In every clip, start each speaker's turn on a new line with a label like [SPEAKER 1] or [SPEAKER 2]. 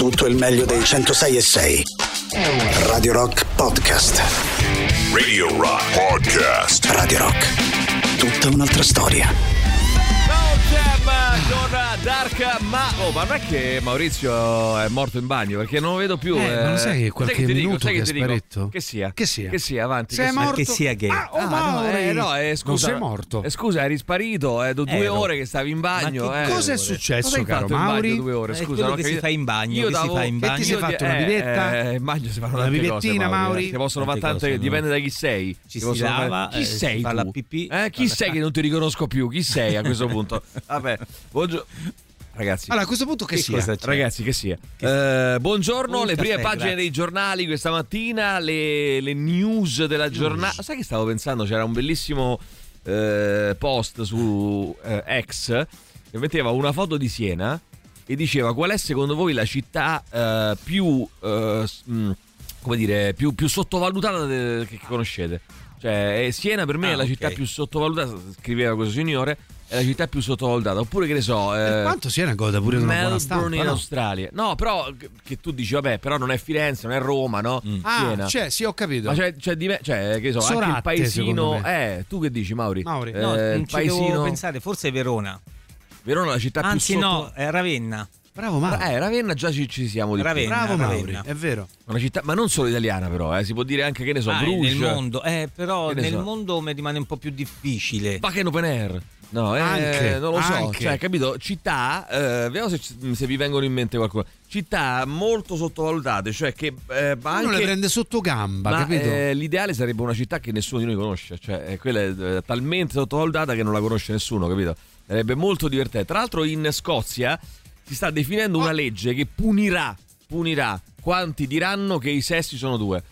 [SPEAKER 1] Tutto il meglio dei 106.6. Radio Rock Podcast.
[SPEAKER 2] Radio Rock Podcast.
[SPEAKER 1] Radio Rock. Tutta un'altra storia.
[SPEAKER 3] Con Dark ma non è che Maurizio è morto in bagno, perché non lo vedo più.
[SPEAKER 4] Ma lo sai che qualche minuto che è sparetto?
[SPEAKER 3] Che sia avanti.
[SPEAKER 4] Sei morto?
[SPEAKER 5] Che sia che
[SPEAKER 3] Scusa,
[SPEAKER 4] sei morto.
[SPEAKER 3] Scusa, eri sparito, è 2 ore che stavi in bagno.
[SPEAKER 4] Ma che cosa è successo, caro Mauri?
[SPEAKER 3] 2 ore,
[SPEAKER 5] È
[SPEAKER 3] scusa,
[SPEAKER 5] quello che si fa in bagno. Che si fa in bagno.
[SPEAKER 4] Che ti sei fatto una bivetta?
[SPEAKER 3] In bagno si fanno
[SPEAKER 4] una
[SPEAKER 3] tante
[SPEAKER 4] bivettina,
[SPEAKER 3] cose,
[SPEAKER 4] Mauri?
[SPEAKER 3] Che possono fare
[SPEAKER 5] Tante
[SPEAKER 3] tante,
[SPEAKER 5] cose,
[SPEAKER 3] dipende da chi sei.
[SPEAKER 5] Ci si lava,
[SPEAKER 3] chi sei
[SPEAKER 5] si fa
[SPEAKER 3] tu?
[SPEAKER 5] la pipì.
[SPEAKER 3] Chi sei che non ti riconosco più? Chi sei a questo punto? Vabbè, buongiorno. Ragazzi,
[SPEAKER 4] allora a questo punto che sia?
[SPEAKER 3] Ragazzi, che sia. Buongiorno, le prime pagine dei giornali questa mattina, le news della giornata. Sai che stavo pensando? C'era un bellissimo post su X che metteva una foto di Siena e diceva: qual è secondo voi la città più come dire, più sottovalutata che conoscete? Cioè, Siena per me è la città più sottovalutata, scriveva questo signore. È la città più sottovalutata. Oppure che ne so,
[SPEAKER 4] quanto Siena goda pure di una buona stampa,
[SPEAKER 3] Melbourne in Australia. No, però che tu dici vabbè, però non è Firenze, non è Roma, no? Siena.
[SPEAKER 4] Sì, ho capito.
[SPEAKER 3] Ma c'è che so,
[SPEAKER 4] Sorate,
[SPEAKER 3] anche il paesino.
[SPEAKER 4] me.
[SPEAKER 3] Tu che dici, Mauri?
[SPEAKER 5] No,
[SPEAKER 3] il
[SPEAKER 5] non ci
[SPEAKER 3] paesino.
[SPEAKER 5] devo pensare, forse è Verona.
[SPEAKER 3] Verona è la città
[SPEAKER 5] Anzi
[SPEAKER 3] più
[SPEAKER 5] no, è Ravenna.
[SPEAKER 4] Bravo Mauri.
[SPEAKER 3] Ravenna già ci siamo di
[SPEAKER 5] Ravenna,
[SPEAKER 4] Bravo
[SPEAKER 5] Ravenna.
[SPEAKER 4] Mauri, è vero.
[SPEAKER 3] Una città, ma non solo italiana però, si può dire anche, che ne so,
[SPEAKER 5] nel
[SPEAKER 3] Bruges.
[SPEAKER 5] mondo, però nel
[SPEAKER 3] so.
[SPEAKER 5] mondo mi rimane un po' più difficile.
[SPEAKER 3] Bakken Open Air. No,
[SPEAKER 4] Anche,
[SPEAKER 3] non lo so,
[SPEAKER 4] anche.
[SPEAKER 3] cioè, capito? Città, vediamo se vi vengono in mente qualcuno. Città molto sottovalutate, cioè che anche
[SPEAKER 4] non le prende sotto gamba, capito?
[SPEAKER 3] L'ideale sarebbe una città che nessuno di noi conosce, cioè quella è talmente sottovalutata che non la conosce nessuno, capito? Sarebbe molto divertente. Tra l'altro in Scozia si sta definendo una legge che punirà quanti diranno che i sessi sono 2.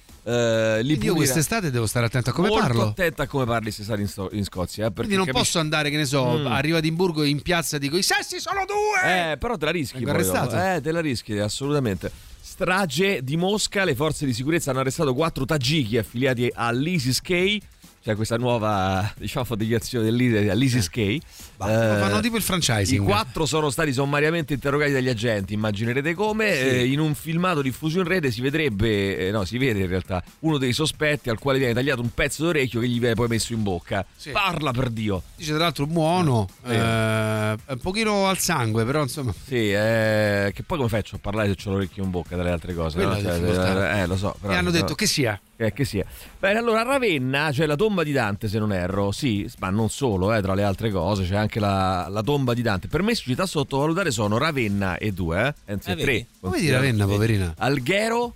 [SPEAKER 4] Io quest'estate devo stare attento a come
[SPEAKER 3] molto
[SPEAKER 4] parlo.
[SPEAKER 3] attento a come parli se stai in Scozia,
[SPEAKER 4] Quindi non posso andare, che ne so, arrivo ad Edimburgo e in piazza dico i sessi sono 2.
[SPEAKER 3] Però te la rischi.
[SPEAKER 4] Vengo arrestato.
[SPEAKER 3] Te la rischi assolutamente. Strage di Mosca, le forze di sicurezza hanno arrestato 4 tagiki affiliati all'ISIS-K, cioè questa nuova, diciamo, affiliazione all'ISIS-K.
[SPEAKER 4] Fanno tipo il franchising.
[SPEAKER 3] I 4 sono stati sommariamente interrogati dagli agenti, immaginerete come. In un filmato diffuso in rete si vedrebbe, si vede in realtà uno dei sospetti al quale viene tagliato un pezzo d'orecchio che gli viene poi messo in bocca.
[SPEAKER 4] Sì.
[SPEAKER 3] Parla, per Dio.
[SPEAKER 4] Dice tra l'altro buono, un pochino al sangue, però insomma.
[SPEAKER 3] Sì, che poi come faccio a parlare se ho l'orecchio in bocca dalle altre cose?
[SPEAKER 4] Quella
[SPEAKER 3] No?
[SPEAKER 4] è la difficoltà.
[SPEAKER 3] Lo so. Però,
[SPEAKER 4] E hanno detto che sia.
[SPEAKER 3] Che sia. Bene, allora Ravenna, cioè la tomba di Dante, se non erro, sì, ma non solo, tra le altre cose c'è anche la tomba di Dante. Per me città sottovalutate sono Ravenna e 2, anzi 3.
[SPEAKER 4] Come di Ravenna, poverina?
[SPEAKER 3] Alghero,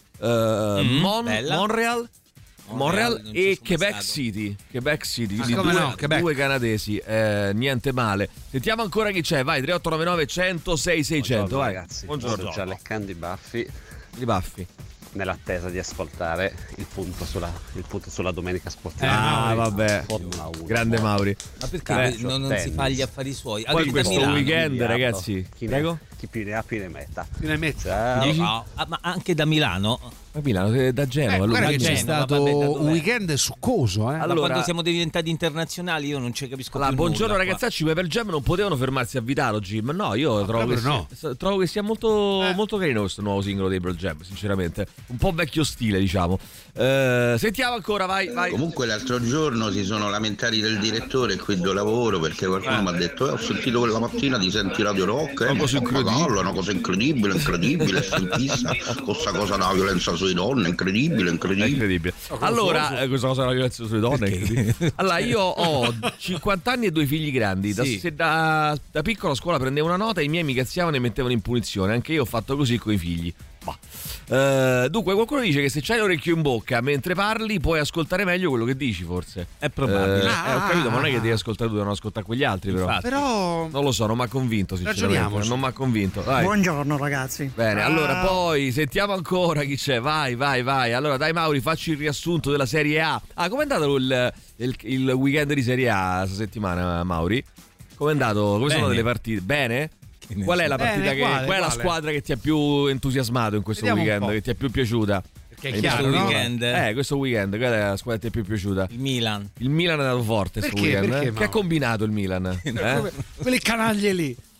[SPEAKER 3] Montreal e Quebec
[SPEAKER 5] stato.
[SPEAKER 3] City. Quebec City,
[SPEAKER 4] come
[SPEAKER 3] quindi
[SPEAKER 4] no, Quebec.
[SPEAKER 3] 2 canadesi, niente male. Sentiamo ancora chi c'è, vai, 3899 106 600,
[SPEAKER 6] Buongiorno,
[SPEAKER 3] vai.
[SPEAKER 6] ragazzi,
[SPEAKER 3] Buongiorno.
[SPEAKER 6] sto già leccando i baffi
[SPEAKER 3] I baffi.
[SPEAKER 6] nell'attesa di ascoltare il punto sulla domenica sportiva.
[SPEAKER 3] Vabbè.
[SPEAKER 6] Formula 1.
[SPEAKER 3] Grande Mauri.
[SPEAKER 5] Ma perché non si
[SPEAKER 6] tennis.
[SPEAKER 5] fa gli affari suoi?
[SPEAKER 3] Poi
[SPEAKER 5] Anche da
[SPEAKER 3] questo
[SPEAKER 5] Milano.
[SPEAKER 3] weekend, ragazzi.
[SPEAKER 6] Chi
[SPEAKER 3] Prego?
[SPEAKER 6] più ne ha più ne metta.
[SPEAKER 5] No, ma anche da Milano.
[SPEAKER 3] Ma Milano, da Genova.
[SPEAKER 4] Guarda che
[SPEAKER 5] da
[SPEAKER 4] c'è
[SPEAKER 5] Genova,
[SPEAKER 4] stato
[SPEAKER 5] vabbè, da
[SPEAKER 4] un
[SPEAKER 5] dov'è?
[SPEAKER 4] weekend succoso,
[SPEAKER 5] Ma
[SPEAKER 3] Allora-
[SPEAKER 5] quando siamo diventati internazionali io non ci capisco
[SPEAKER 3] Allora,
[SPEAKER 5] più
[SPEAKER 3] buongiorno
[SPEAKER 5] nulla qua.
[SPEAKER 3] ragazzacci, per Jam non potevano fermarsi a Vitalo Jim. No, io trovo che sia molto, molto carino questo nuovo singolo dei Pearl Jam, sinceramente. Un po' vecchio stile, diciamo. Sentiamo ancora, vai.
[SPEAKER 7] Comunque l'altro giorno si sono lamentati del direttore qui dove lavoro perché qualcuno mi ha detto ho sentito quella mattina ti senti Radio Rock,
[SPEAKER 3] Una cosa incredibile.
[SPEAKER 7] è una cosa incredibile, sei in fissa con questa cosa della violenza sulle donne, incredibile.
[SPEAKER 3] Incredibile. Allora, questa cosa della violenza sulle donne. è incredibile. Allora, io ho 50 anni e 2 figli grandi.
[SPEAKER 5] Sì.
[SPEAKER 3] Se da piccola a scuola prendevo una nota, i miei mi cazziavano e mettevano in punizione. Anche io ho fatto così con i figli. Dunque, qualcuno dice che se c'hai l'orecchio in bocca mentre parli puoi ascoltare meglio quello che dici, forse.
[SPEAKER 5] È probabile.
[SPEAKER 3] Ho capito, ma non è che devi ascoltare tu, devono ascoltare quegli altri, però.
[SPEAKER 5] Infatti.
[SPEAKER 4] Però
[SPEAKER 3] Non lo so, non mi ha convinto, sinceramente.
[SPEAKER 4] Ragioniamoci.
[SPEAKER 3] Non mi ha convinto. Vai.
[SPEAKER 8] Buongiorno ragazzi.
[SPEAKER 3] Bene, allora poi sentiamo ancora chi c'è. Vai. Allora dai Mauri, facci il riassunto della Serie A. Com'è andato il weekend di Serie A questa settimana, Mauri? Com'è andato? Come sono
[SPEAKER 5] Bene.
[SPEAKER 3] delle partite? Bene? Qual è la partita
[SPEAKER 4] Bene, quale?
[SPEAKER 3] qual è la
[SPEAKER 4] Quale?
[SPEAKER 3] squadra che ti ha più entusiasmato in questo
[SPEAKER 4] Vediamo un
[SPEAKER 3] weekend,
[SPEAKER 4] po'.
[SPEAKER 3] che ti è più piaciuta?
[SPEAKER 4] perché è
[SPEAKER 3] Hai
[SPEAKER 4] chiaro,
[SPEAKER 3] visto
[SPEAKER 4] no?
[SPEAKER 5] weekend?
[SPEAKER 3] Questo weekend, qual è la squadra che ti è più piaciuta?
[SPEAKER 5] Il Milan.
[SPEAKER 3] Il Milan è andato forte questo
[SPEAKER 4] Perché?
[SPEAKER 3] weekend.
[SPEAKER 4] Perché,
[SPEAKER 3] Che ha
[SPEAKER 4] Mauro?
[SPEAKER 3] combinato il Milan?
[SPEAKER 4] Quelle canaglie lì.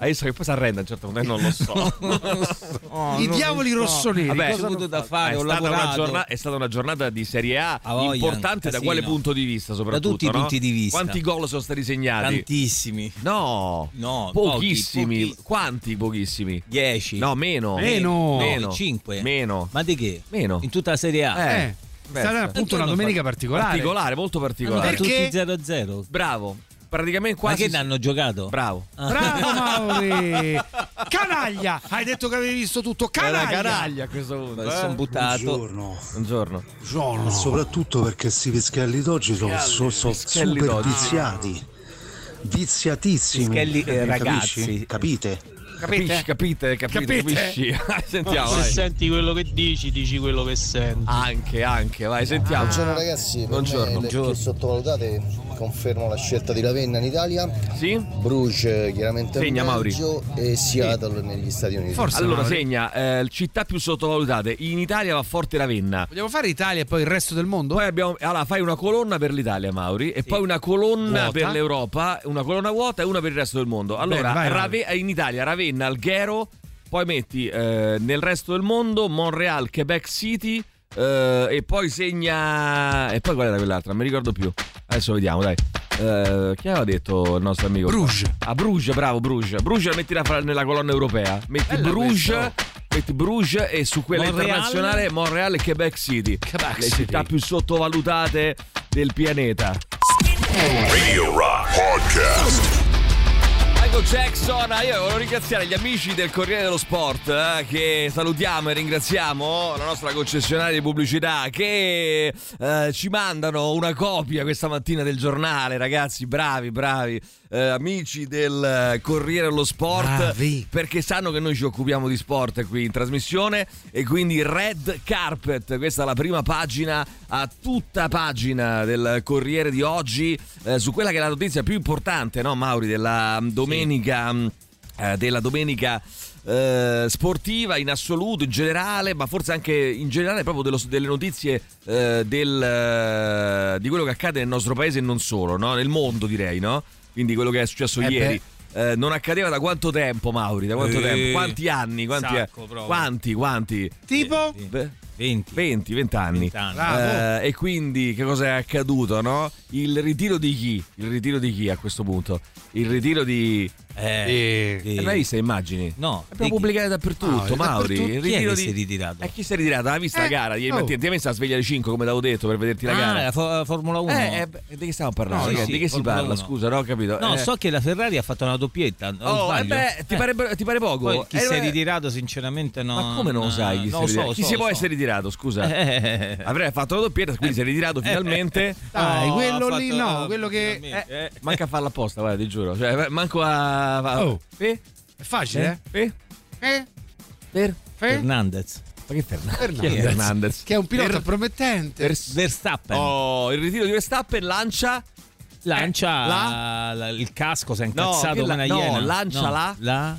[SPEAKER 3] Hai visto che poi si arrende a un certo punto? Non lo so.
[SPEAKER 4] I diavoli rossoneri.
[SPEAKER 3] Vabbè,
[SPEAKER 5] cosa ho avuto da fare?
[SPEAKER 3] è,
[SPEAKER 5] Ho
[SPEAKER 3] stata
[SPEAKER 5] lavorato.
[SPEAKER 3] è stata una giornata di Serie A
[SPEAKER 5] voglia,
[SPEAKER 3] importante da
[SPEAKER 5] casino.
[SPEAKER 3] quale punto di vista soprattutto?
[SPEAKER 5] Da tutti i
[SPEAKER 3] no?
[SPEAKER 5] punti di vista.
[SPEAKER 3] Quanti gol sono stati segnati?
[SPEAKER 5] Tantissimi.
[SPEAKER 3] No,
[SPEAKER 5] No,
[SPEAKER 3] pochissimi.
[SPEAKER 5] pochi.
[SPEAKER 3] Quanti pochissimi?
[SPEAKER 5] 10.
[SPEAKER 3] No, meno.
[SPEAKER 4] Meno.
[SPEAKER 5] 5.
[SPEAKER 3] Meno.
[SPEAKER 5] Ma di che?
[SPEAKER 3] Meno.
[SPEAKER 5] In tutta la Serie A.
[SPEAKER 4] È stata appunto una domenica particolare.
[SPEAKER 3] Molto particolare.
[SPEAKER 4] Perché?
[SPEAKER 5] Tutti 0-0.
[SPEAKER 3] Bravo. Praticamente quasi.
[SPEAKER 5] Ma che ne hanno giocato?
[SPEAKER 3] Bravo.
[SPEAKER 4] Bravo Mauri. Canaglia. Hai detto che avevi visto tutto. Canaglia.
[SPEAKER 3] Canaglia a questo punto.
[SPEAKER 5] Sono buttato.
[SPEAKER 3] Buongiorno.
[SPEAKER 8] Ma soprattutto perché questi pischelli d'oggi sono
[SPEAKER 3] pischelli
[SPEAKER 8] super
[SPEAKER 3] d'oggi.
[SPEAKER 8] viziati. Viziatissimi.
[SPEAKER 5] Pischelli,
[SPEAKER 8] Capisci?
[SPEAKER 5] ragazzi.
[SPEAKER 8] Capite?
[SPEAKER 3] Capite? Capisci? Sentiamo.
[SPEAKER 9] Se
[SPEAKER 3] Vai.
[SPEAKER 9] senti quello che dici quello che senti.
[SPEAKER 3] Anche, vai, sentiamo.
[SPEAKER 10] Buongiorno ragazzi,
[SPEAKER 3] Buongiorno.
[SPEAKER 10] le più sottovalutate, confermo la scelta di Ravenna in Italia,
[SPEAKER 3] Sì?
[SPEAKER 10] Bruges chiaramente
[SPEAKER 3] Segna,
[SPEAKER 10] in Belgio e Seattle negli Stati Uniti.
[SPEAKER 4] Forse
[SPEAKER 3] Allora
[SPEAKER 4] Mauri.
[SPEAKER 3] segna città più sottovalutate. In Italia va forte Ravenna.
[SPEAKER 4] Vogliamo fare Italia e poi il resto del mondo?
[SPEAKER 3] Poi abbiamo. Allora, fai una colonna per l'Italia, Mauri, e poi una colonna
[SPEAKER 4] Vuota.
[SPEAKER 3] per l'Europa, una colonna vuota e una per il resto del mondo. Allora,
[SPEAKER 4] Bene, vai,
[SPEAKER 3] in Italia, Ravenna, Alghero, poi metti nel resto del mondo Montreal, Quebec City. E poi segna. E poi qual era quell'altra? Non mi ricordo più. Adesso vediamo, dai. Chi aveva detto il nostro amico?
[SPEAKER 4] Bruges.
[SPEAKER 3] Ah, Bruges, bravo, Bruges. Bruges la metti nella colonna europea. Metti Bruges e su quella
[SPEAKER 5] Montreal.
[SPEAKER 3] internazionale Montreal e Quebec City.
[SPEAKER 4] Quebec
[SPEAKER 3] le
[SPEAKER 4] City.
[SPEAKER 3] città più sottovalutate del pianeta.
[SPEAKER 2] Radio Rock Podcast.
[SPEAKER 3] Michael Jackson, io volevo ringraziare gli amici del Corriere dello Sport che salutiamo e ringraziamo, la nostra concessionaria di pubblicità che ci mandano una copia questa mattina del giornale, ragazzi, bravi, amici del Corriere dello Sport,
[SPEAKER 4] Bravi.
[SPEAKER 3] perché sanno che noi ci occupiamo di sport qui in trasmissione e quindi Red Carpet, questa è la prima pagina, a tutta pagina del Corriere di oggi, su quella che è la notizia più importante, no Mauri, della domenica sportiva in assoluto, in generale, ma forse anche in generale proprio delle notizie di quello che accade nel nostro paese e non solo, no? Nel mondo, direi, no? Quindi quello che è successo ieri. Non accadeva da quanto tempo, Mauri? Da quanto tempo? Quanti anni? Quanti?
[SPEAKER 4] Tipo?
[SPEAKER 3] 20 anni.
[SPEAKER 4] Bravo.
[SPEAKER 3] E quindi che cosa è accaduto, no? Il ritiro di chi a questo punto? Il ritiro di l'hai vista immagini?
[SPEAKER 5] No.
[SPEAKER 3] Abbiamo pubblicato dappertutto, Mauri. Il
[SPEAKER 5] Chi è
[SPEAKER 3] ritiro
[SPEAKER 5] che si è ritirato?
[SPEAKER 3] chi si è ritirato? Hai visto la gara ieri mattina? Ti hai messo a sveglia alle 5 come t'avevo detto per vederti la gara?
[SPEAKER 5] La Formula 1.
[SPEAKER 3] Di che stiamo parlando?
[SPEAKER 5] No,
[SPEAKER 3] di che si
[SPEAKER 5] Formula
[SPEAKER 3] parla?
[SPEAKER 5] 1.
[SPEAKER 3] Scusa, no, ho capito.
[SPEAKER 5] No, so che la Ferrari ha fatto una doppietta. Sbaglio?
[SPEAKER 3] Ti pare poco?
[SPEAKER 5] Poi chi si è ritirato, sinceramente, no.
[SPEAKER 3] Ma come non lo sai? Chi si può essere ritirato? Scusa, avrei fatto la doppietta, quindi si è ritirato finalmente.
[SPEAKER 4] Dai,
[SPEAKER 5] No,
[SPEAKER 4] quello
[SPEAKER 5] ha
[SPEAKER 4] lì
[SPEAKER 5] fatto-
[SPEAKER 4] no, quello che
[SPEAKER 3] Manca a farla apposta, guarda, ti giuro. Cioè, manco a.
[SPEAKER 4] Oh.
[SPEAKER 3] Fe?
[SPEAKER 4] è facile,
[SPEAKER 3] Per?
[SPEAKER 5] Fernandez.
[SPEAKER 3] Ma che Fernandez? Chi è
[SPEAKER 4] Fernandez?
[SPEAKER 3] Fernandez?
[SPEAKER 4] Che è un pilota promettente.
[SPEAKER 5] Verstappen.
[SPEAKER 3] Oh, il ritiro di Verstappen lancia.
[SPEAKER 5] Il casco, si è incazzato
[SPEAKER 3] che
[SPEAKER 5] come una
[SPEAKER 3] no,
[SPEAKER 5] iena.
[SPEAKER 3] lancia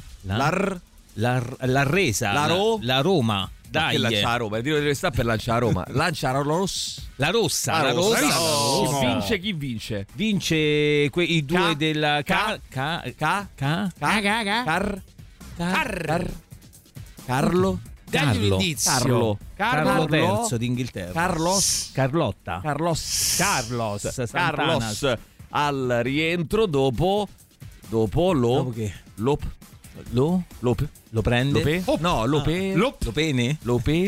[SPEAKER 5] l'ha resa. La Roma.
[SPEAKER 3] Che
[SPEAKER 5] Dai.
[SPEAKER 3] lancia a Roma? Il ritiro di Verstappen lancia a Roma. Lancia la rossa.
[SPEAKER 5] La rossa.
[SPEAKER 3] La rossa.
[SPEAKER 5] Bravissimo.
[SPEAKER 3] Chi vince?
[SPEAKER 5] Vince i due della
[SPEAKER 3] Carlo.
[SPEAKER 4] Dagli un indizio.
[SPEAKER 5] Carlo III d'Inghilterra.
[SPEAKER 3] Carlos
[SPEAKER 5] Santana.
[SPEAKER 3] al rientro dopo
[SPEAKER 5] che?
[SPEAKER 3] lo
[SPEAKER 5] prende?
[SPEAKER 3] pene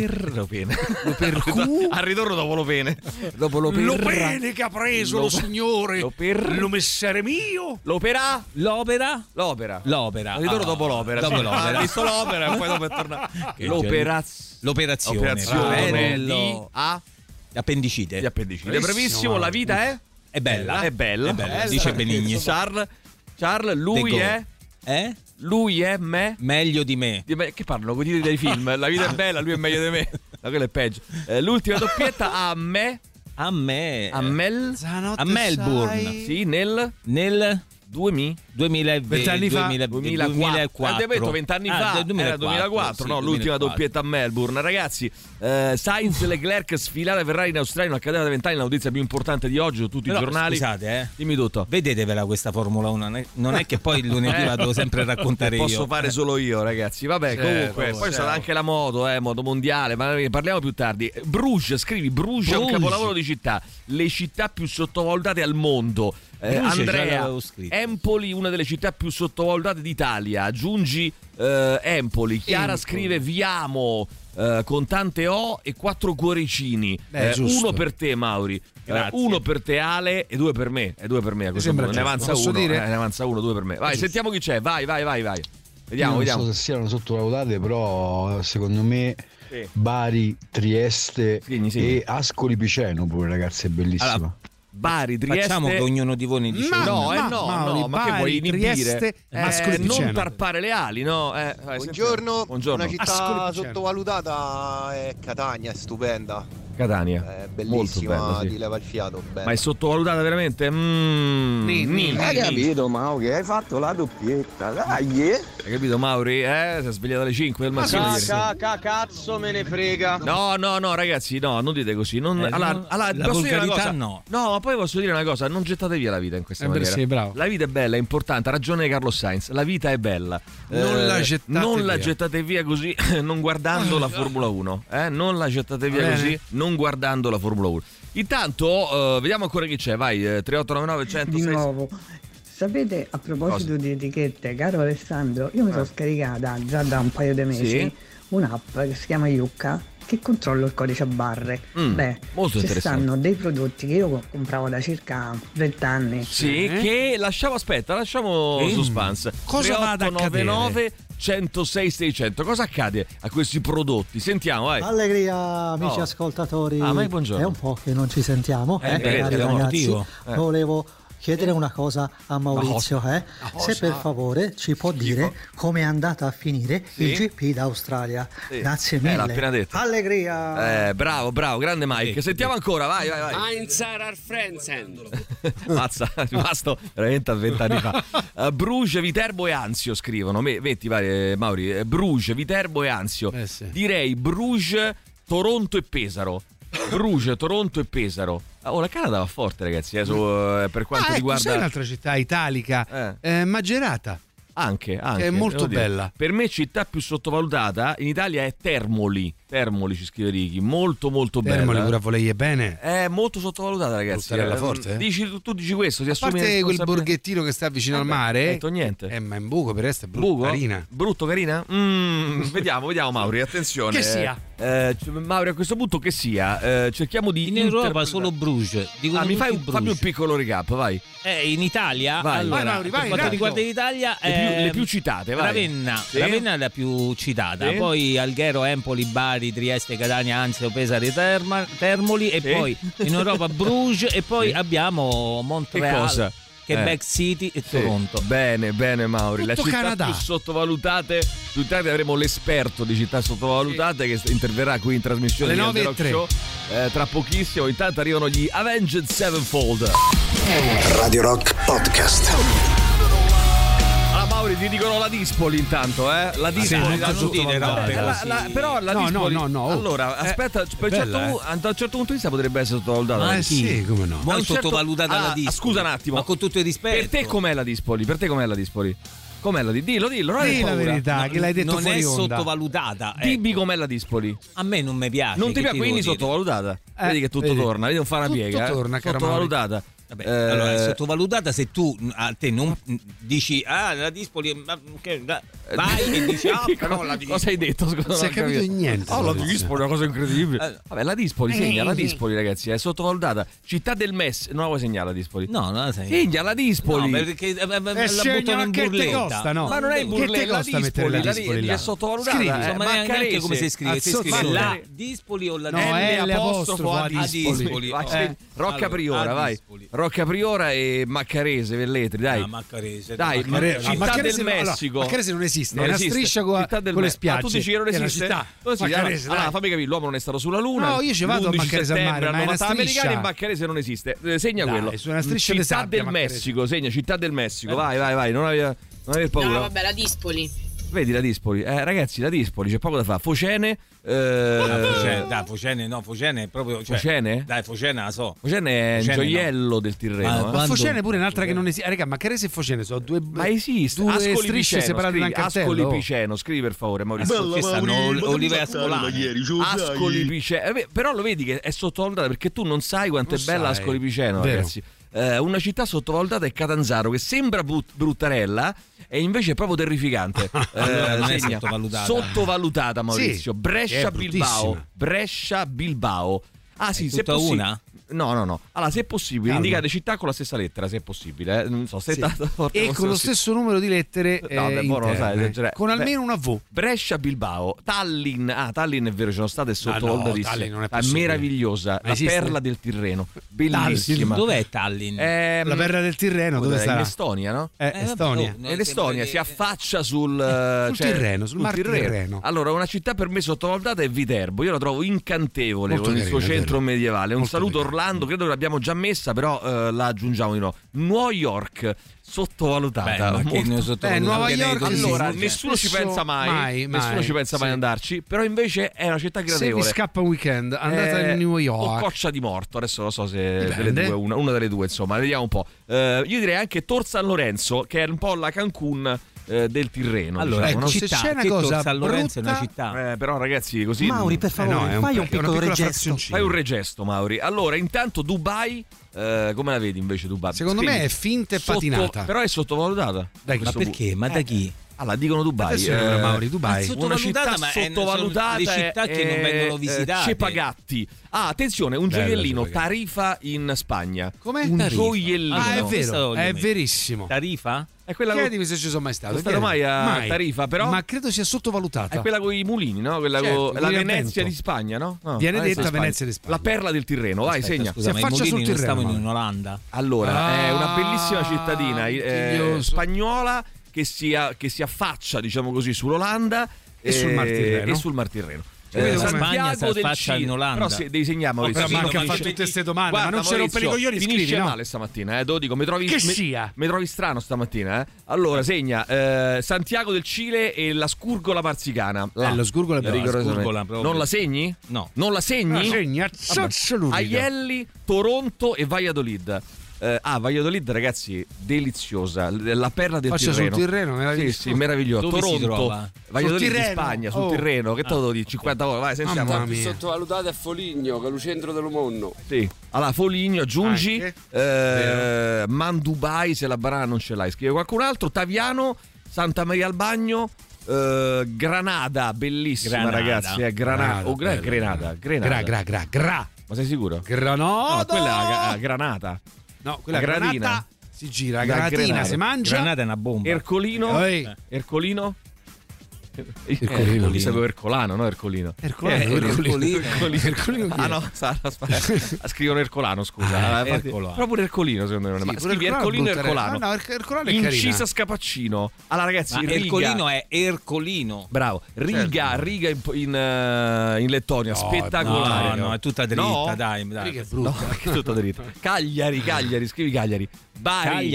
[SPEAKER 3] al ritorno dopo lo pene
[SPEAKER 4] che ha preso lo signore. Lo messere mio.
[SPEAKER 3] l'opera
[SPEAKER 5] L'opera.
[SPEAKER 3] al ritorno dopo l'opera
[SPEAKER 5] Dopo l'opera.
[SPEAKER 3] ha visto l'opera e poi dopo è tornato
[SPEAKER 5] L'operazione.
[SPEAKER 3] di
[SPEAKER 5] appendicite.
[SPEAKER 3] di appendicite. Bravissimo, la vita è
[SPEAKER 5] bella.
[SPEAKER 3] dice Benigni. Charles, lui è me.
[SPEAKER 5] Meglio di me.
[SPEAKER 3] Che parlano con i titoli dei film? La vita è bella, lui è meglio di me. Ma quello è peggio. L'ultima doppietta a Melbourne.
[SPEAKER 5] A Melbourne.
[SPEAKER 3] Sì,
[SPEAKER 5] 2020,
[SPEAKER 4] 20 anni fa?
[SPEAKER 5] 2004.
[SPEAKER 3] Abbiamo detto 20 anni fa, era 2004,
[SPEAKER 5] sì,
[SPEAKER 3] no? L'ultima
[SPEAKER 5] 2004.
[SPEAKER 3] doppietta a Melbourne. Ragazzi, Sainz e Leclerc sfilare Ferrari in Australia, una cadena da 20 anni, la notizia più importante di oggi su tutti i giornali.
[SPEAKER 5] Scusate,
[SPEAKER 3] dimmi tutto.
[SPEAKER 5] Vedetevela questa Formula 1, non è che poi il lunedì la devo sempre raccontare io.
[SPEAKER 3] Posso fare solo io, ragazzi. Vabbè, comunque, poi sarà anche la moto mondiale, ma ne parliamo più tardi. Bruges, scrivi Bruges è un capolavoro di città, le città più sottovalutate al mondo. Andrea, Empoli, una delle città più sottovalutate d'Italia. Aggiungi Empoli. Chiara scrive Viamo, con tante O e 4 cuoricini. Uno per te, Mauri. Uno per te, Ale, e 2 per me. E 2 per me a questo punto. Ne avanza uno. Ne avanza uno, 2 per me. Vai, sentiamo chi c'è. Vai. Vediamo.
[SPEAKER 11] Non so se siano sottovalutate, però secondo me Bari, Trieste e Ascoli Piceno pure, ragazzi, è bellissima.
[SPEAKER 3] Allora, Bari, Trieste.
[SPEAKER 5] Facciamo che ognuno di voi ne dice
[SPEAKER 3] no, ma che vuoi inibire? Non tarpare le ali, no?
[SPEAKER 10] Buongiorno. Una città sottovalutata è Catania, è stupenda.
[SPEAKER 3] Catania
[SPEAKER 10] è bellissima,
[SPEAKER 3] molto bella,
[SPEAKER 10] ti leva il fiato, bella.
[SPEAKER 3] Ma è sottovalutata veramente?
[SPEAKER 11] Hai capito, Mauri? Hai fatto la doppietta, dai!
[SPEAKER 3] Hai capito, Mauri? Si è svegliato alle 5 del mattino.
[SPEAKER 10] Cazzo me ne frega.
[SPEAKER 3] No, ragazzi, no, non dite così.
[SPEAKER 5] La volgarità no.
[SPEAKER 3] No, ma poi posso dire una cosa: non gettate via la vita in questa maniera.
[SPEAKER 4] Sì, bravo.
[SPEAKER 3] La vita è bella, è importante. Ha ragione Carlos Sainz. La vita è bella.
[SPEAKER 4] Non la
[SPEAKER 3] gettate via così, non guardando la Formula 1. Non la gettate via così, non guardando la Formula 1. Intanto, vediamo ancora chi c'è. Vai, 3899 106.
[SPEAKER 12] Di nuovo. Sapete, a proposito di etichette, caro Alessandro, io mi sono scaricata già da un paio di mesi un'app che si chiama Yucca, che controllo il codice a barre.
[SPEAKER 3] Molto
[SPEAKER 12] ci stanno dei prodotti che io compravo da circa 20 anni.
[SPEAKER 3] Che lasciamo suspense.
[SPEAKER 4] Cosa va ad accadere?
[SPEAKER 3] 106 600. Cosa accade a questi prodotti? Sentiamo, vai.
[SPEAKER 13] Allegria, amici ascoltatori.
[SPEAKER 3] Ma buongiorno.
[SPEAKER 13] È un po' che non ci sentiamo, cari ragazzi. Volevo chiedere una cosa a Maurizio, se per favore ci può dire come è andata a finire il GP d'Australia. Grazie mille.
[SPEAKER 3] L'ha appena detto.
[SPEAKER 13] Allegria.
[SPEAKER 3] Bravo, grande Mike. Sentiamo ancora, vai.
[SPEAKER 14] Einzar Frenzen.
[SPEAKER 3] Mazza, rimasto veramente a 20 anni fa. Bruges, Viterbo e Anzio scrivono. Metti, vai, Mauri. Bruges, Viterbo e Anzio. Direi Bruges, Toronto e Pesaro. Bruges, Toronto e Pesaro. La Canada va forte, ragazzi, per quanto riguarda.
[SPEAKER 4] C'è un'altra città italica, Macerata.
[SPEAKER 3] Anche
[SPEAKER 4] è molto bella.
[SPEAKER 3] Per me città più sottovalutata in Italia è Termoli, ci scrive Ricky, molto bella.
[SPEAKER 4] Termoli pure a voleie bene.
[SPEAKER 3] È molto sottovalutata, ragazzi.
[SPEAKER 4] Forte,
[SPEAKER 3] tu dici questo, ti assumi.
[SPEAKER 4] A parte quel borghettino che sta vicino al mare.
[SPEAKER 3] Non detto niente.
[SPEAKER 4] Ma in buco, per il resto è brutto, carina.
[SPEAKER 3] Brutto, carina? Vediamo Mauri, attenzione.
[SPEAKER 4] Che sia.
[SPEAKER 3] Mauri, a questo punto che sia. Cerchiamo di
[SPEAKER 5] in Europa solo Bruges.
[SPEAKER 3] Fammi un piccolo recap, vai.
[SPEAKER 5] In Italia,
[SPEAKER 3] vai.
[SPEAKER 5] Allora,
[SPEAKER 4] Mauri,
[SPEAKER 5] per quanto riguarda l'Italia,
[SPEAKER 3] le più citate, vai.
[SPEAKER 5] Ravenna è la più citata, poi Alghero, Empoli, Bari, Trieste, Catania, Anzio, Pesaro, Termoli, e poi in Europa Bruges, e poi abbiamo Montreal, Quebec City e Toronto.
[SPEAKER 3] Bene Mauri.
[SPEAKER 4] Tutto
[SPEAKER 3] le città
[SPEAKER 4] Canada.
[SPEAKER 3] più sottovalutate. Più tardi avremo l'esperto di città sottovalutate che interverrà qui in trasmissione
[SPEAKER 4] alle
[SPEAKER 3] di 9:03 Show, tra pochissimo. Intanto arrivano gli Avenged Sevenfold.
[SPEAKER 1] Radio Rock Podcast.
[SPEAKER 3] Mauri, ti dicono la Dispoli intanto, La Dispoli però la Dispoli. No. Allora, aspetta, da un certo punto di vista potrebbe essere sottovalutata.
[SPEAKER 4] Sì, come no.
[SPEAKER 5] Molto sottovalutata la Dispoli.
[SPEAKER 3] Scusa un attimo.
[SPEAKER 5] Ma con tutto il rispetto.
[SPEAKER 3] Per te com'è la Dispoli? Com'è la Dispoli? Dillo, non
[SPEAKER 4] è la verità, che l'hai detto
[SPEAKER 5] non
[SPEAKER 4] fuori
[SPEAKER 5] è
[SPEAKER 4] onda.
[SPEAKER 5] Sottovalutata.
[SPEAKER 3] Dimmi com'è la Dispoli.
[SPEAKER 5] A me non mi piace.
[SPEAKER 3] Non ti piace, quindi sottovalutata. Vedi che tutto torna, vedi, non fa una piega.
[SPEAKER 4] Torna,
[SPEAKER 3] sottovalutata.
[SPEAKER 5] Vabbè, allora è sottovalutata se tu a te non dici la Dispoli vai e dici però la Dispoli.
[SPEAKER 3] Cosa hai detto? Scusa,
[SPEAKER 4] non si è capito niente.
[SPEAKER 3] La Dispoli è una cosa incredibile. Vabbè, la Dispoli segna, la Dispoli, ragazzi, è sottovalutata. Città del MES, non la vuoi segnare la Dispoli?
[SPEAKER 5] No, non la segna.
[SPEAKER 3] Segna la Dispoli.
[SPEAKER 5] No, perché la buttano in burletta.
[SPEAKER 4] Costa, no.
[SPEAKER 3] Ma non è in burletta, la Dispoli è sottovalutata.
[SPEAKER 5] Insomma, neanche come si scrive. Si scrive la Dispoli o la
[SPEAKER 3] Dispoli? No, è l'apostrofo a Dispoli. Rocca Priora, vai. Rocca Priora e Maccarese, Velletri, dai.
[SPEAKER 5] Maccarese.
[SPEAKER 3] Dai, Città del Messico.
[SPEAKER 4] Maccarese non esiste, è una striscia con le spiagge.
[SPEAKER 3] Tu dici che non esiste? Allora, fammi capire, l'uomo non è stato sulla Luna.
[SPEAKER 4] No, io ci vado a Maccarese al mare, ma è una striscia.
[SPEAKER 3] Americani e Maccarese non esiste. Segna quello.
[SPEAKER 4] Su una striscia
[SPEAKER 3] Città del Messico, segna Città del Messico. Vai, non aver paura.
[SPEAKER 15] No, vabbè, la Dispoli.
[SPEAKER 3] Vedi la Dispoli, ragazzi, la Dispoli c'è poco da fare. Focene,
[SPEAKER 5] Focene è proprio.
[SPEAKER 3] Focene?
[SPEAKER 5] Dai, Focene la so.
[SPEAKER 3] Focene è un gioiello del Tirreno.
[SPEAKER 4] Ma Focene pure è un'altra che non esiste. Raga, Maccarese e Focene sono due.
[SPEAKER 3] Ma esiste.
[SPEAKER 4] Due strisce separate da un cartello.
[SPEAKER 3] Ascoli Piceno, scrivi per favore, Maurizio.
[SPEAKER 5] Che stanno Olive Ascolane.
[SPEAKER 3] Ascoli Piceno. Però lo vedi che è sottovalutata perché tu non sai quanto è bella Ascoli Piceno, ragazzi. Una città sottovalutata è Catanzaro, che sembra bruttarella e invece è proprio terrificante.
[SPEAKER 5] Non è
[SPEAKER 3] sottovalutata, Maurizio.
[SPEAKER 4] Sì,
[SPEAKER 3] Brescia Bilbao. Ah sì, se possibile.
[SPEAKER 5] Una?
[SPEAKER 3] No. Allora, se è possibile, indicate città con la stessa lettera, se è possibile. Non so,
[SPEAKER 4] e con lo stesso numero di lettere
[SPEAKER 3] non lo sai,
[SPEAKER 4] con almeno una V.
[SPEAKER 3] Brescia Bilbao. Tallinn. Tallinn è vero, ci sono state sottovalutatissime.
[SPEAKER 4] Tallinn non è
[SPEAKER 3] meravigliosa, la perla del Tirreno. Bellissima.
[SPEAKER 5] Dov'è Tallinn?
[SPEAKER 4] La perla del Tirreno, dove sta?
[SPEAKER 3] In Estonia, no?
[SPEAKER 4] Estonia.
[SPEAKER 3] L'Estonia si affaccia sul
[SPEAKER 4] Tirreno, sul mar Tirreno.
[SPEAKER 3] Allora, una città per me sottovalutata è Viterbo. Io la trovo incantevole con il suo centro medievale. Un saluto Orlando, credo che l'abbiamo già messa, però la aggiungiamo di nuovo. New York, sottovalutata.
[SPEAKER 4] Nuova York.
[SPEAKER 3] Allora, nessuno ci pensa mai. Nessuno ci pensa mai ad andarci, però invece è una città gradevole.
[SPEAKER 4] Se vi scappa un weekend, andate a New York.
[SPEAKER 3] O Coccia di Morto, adesso non so se delle due, una delle due, insomma, vediamo un po'. Io direi anche Tor San Lorenzo, che è un po' la Cancun del Tirreno.
[SPEAKER 5] Allora,
[SPEAKER 3] diciamo,
[SPEAKER 4] se c'è una cosa
[SPEAKER 5] San Lorenzo
[SPEAKER 4] brutta,
[SPEAKER 5] è una città.
[SPEAKER 3] Però ragazzi, così
[SPEAKER 13] Mauri, per favore, fai un piccolo regesto.
[SPEAKER 3] Fai un regesto, Mauri. Allora, intanto Dubai, come la vedi invece Dubai?
[SPEAKER 4] Secondo me è finta e patinata.
[SPEAKER 3] Però è sottovalutata.
[SPEAKER 5] Ma perché? Ma da chi?
[SPEAKER 3] Allora, dicono Dubai.
[SPEAKER 4] Mauri, Dubai.
[SPEAKER 3] Una città sottovalutata.
[SPEAKER 5] Le città che non vengono visitate.
[SPEAKER 3] Cepagatti. Attenzione, un gioiellino, Tarifa in Spagna.
[SPEAKER 4] Come?
[SPEAKER 3] Un gioiellino.
[SPEAKER 4] È vero, è verissimo.
[SPEAKER 5] Tarifa?
[SPEAKER 3] È quella
[SPEAKER 4] chiedimi se ci sono mai stato.
[SPEAKER 3] Non stato mai a Tarifa, però.
[SPEAKER 4] Ma credo sia sottovalutata.
[SPEAKER 3] È quella con i mulini, no? Quella la Venezia di Spagna, no?
[SPEAKER 4] Viene detta Venezia di Spagna.
[SPEAKER 3] La perla del Tirreno, vai, segna.
[SPEAKER 5] Scusa, si affaccia sul Tirreno. Stavano in Olanda.
[SPEAKER 3] Allora, è una bellissima cittadina spagnola che si affaccia, diciamo così, sull'Olanda
[SPEAKER 4] e sul
[SPEAKER 3] Mar Tirreno.
[SPEAKER 5] Spagna si affaccia in Olanda.
[SPEAKER 3] Però devi segnare,
[SPEAKER 4] Maurizio. Ma che ha fatto tutte queste domande?
[SPEAKER 3] Guarda,
[SPEAKER 4] ma non c'erano per i coglioni,
[SPEAKER 3] finisce
[SPEAKER 4] scrivi,
[SPEAKER 3] male stamattina, te lo dico, mi trovi strano stamattina,
[SPEAKER 4] Allora,
[SPEAKER 3] segna Santiago del Cile e la Scurgola Marzicana.
[SPEAKER 4] Lo Scurgola
[SPEAKER 3] non la segni?
[SPEAKER 5] No.
[SPEAKER 3] Non la segni? Aielli, Toronto e Valladolid. Valladolid, ragazzi, deliziosa, la perla del Tirreno.
[SPEAKER 4] Sul Tirreno, meraviglioso.
[SPEAKER 3] Sì, meraviglioso.
[SPEAKER 5] Dove
[SPEAKER 3] Toronto, Valladolid in Spagna, sul Tirreno. Che te lo dici? 50 volte, vai, sentiamo.
[SPEAKER 14] La più sottovalutata è Foligno, che è il centro del mondo.
[SPEAKER 3] Sì. Allora, Foligno, aggiungi Mandubai, se la banana non ce l'hai. Scrive qualcun altro. Taviano, Santa Maria al Bagno, Granada, bellissima, ragazzi. Granada. Ma sei sicuro?
[SPEAKER 4] No,
[SPEAKER 3] quella è Granata.
[SPEAKER 4] No, quella Granata si gira, granatina si mangia.
[SPEAKER 5] Granata è una bomba.
[SPEAKER 3] Ercolino? Mi sapevo Ercolano, no? Ercolino. Ah no, scrivono Ercolano, scusa. Proprio Ercolino, secondo me. Ma scrivi Ercolino e Ercolano.
[SPEAKER 4] No, Ercolano è
[SPEAKER 3] Incisa Scapaccino. Allora, ragazzi,
[SPEAKER 5] Ercolino è Ercolino.
[SPEAKER 3] Bravo. Riga in Lettonia, spettacolare.
[SPEAKER 5] No, è tutta dritta, dai.
[SPEAKER 4] Che brutta.
[SPEAKER 3] No, è tutta dritta. Cagliari, scrivi Cagliari. Bari.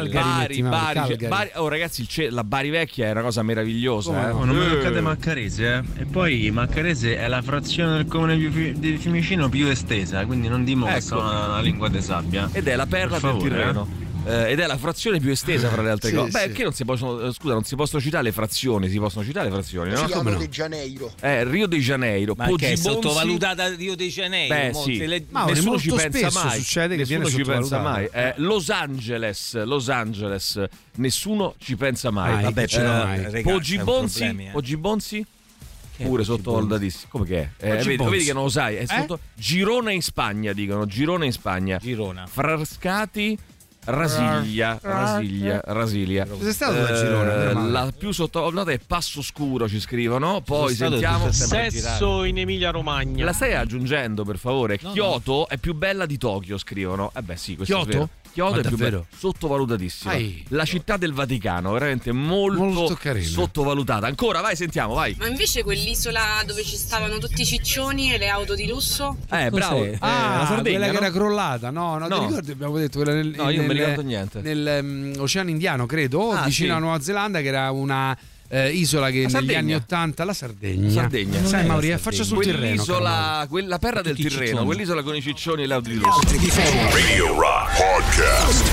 [SPEAKER 3] Oh, ragazzi, la Bari vecchia è una cosa meravigliosa.
[SPEAKER 9] Non mancate Maccarese, E poi Maccarese è la frazione del comune di Fiumicino più estesa, quindi non dimostra una lingua di sabbia.
[SPEAKER 3] Ed è la perla del Tirreno. Ed è la frazione più estesa fra le altre cose. Perché non si possono, scusa, non si possono citare le frazioni? Si possono citare le frazioni, no?
[SPEAKER 10] Rio de Janeiro.
[SPEAKER 3] Rio de Janeiro.
[SPEAKER 5] Ma che è sottovalutata Rio de Janeiro?
[SPEAKER 3] Sì. Nessuno ci pensa mai.
[SPEAKER 4] Succede che
[SPEAKER 3] nessuno ci pensa mai. Los Angeles, nessuno ci pensa mai.
[SPEAKER 5] Vabbè,
[SPEAKER 3] Poggi Bonzi? Pure sottovalutatissimo. Come che è? Vedi che non lo sai. È Girona in Spagna, dicono. Girona. Frascati. Rasilia.
[SPEAKER 4] Cos'è stato da Girone?
[SPEAKER 3] La più sottovalutata è Passo Scuro, ci scrivono. Poi sentiamo
[SPEAKER 15] Sesso in Emilia Romagna.
[SPEAKER 3] La stai aggiungendo, per favore? No, Kyoto è più bella di Tokyo, scrivono. Sì, questo
[SPEAKER 4] Kyoto?
[SPEAKER 3] è vero. Kyoto è più bella, sottovalutatissima. La città del Vaticano, veramente molto sottovalutata. Ancora, vai, sentiamo, vai.
[SPEAKER 16] Ma invece quell'isola dove ci stavano tutti i ciccioni e le auto di lusso?
[SPEAKER 3] Bravo.
[SPEAKER 4] La Sardegna, quella che era crollata. No, ti ricordi? Abbiamo detto quella
[SPEAKER 3] io non mi ricordo niente.
[SPEAKER 4] Nell'Oceano Indiano, credo, vicino alla Nuova Zelanda, che era una isola che negli anni 80, la Sardegna. Sai, Mauri, faccia sul Tirreno.
[SPEAKER 3] La perla del Tirreno, quell'isola con i ciccioni e le auto di lusso.
[SPEAKER 2] Radio Rock Podcast.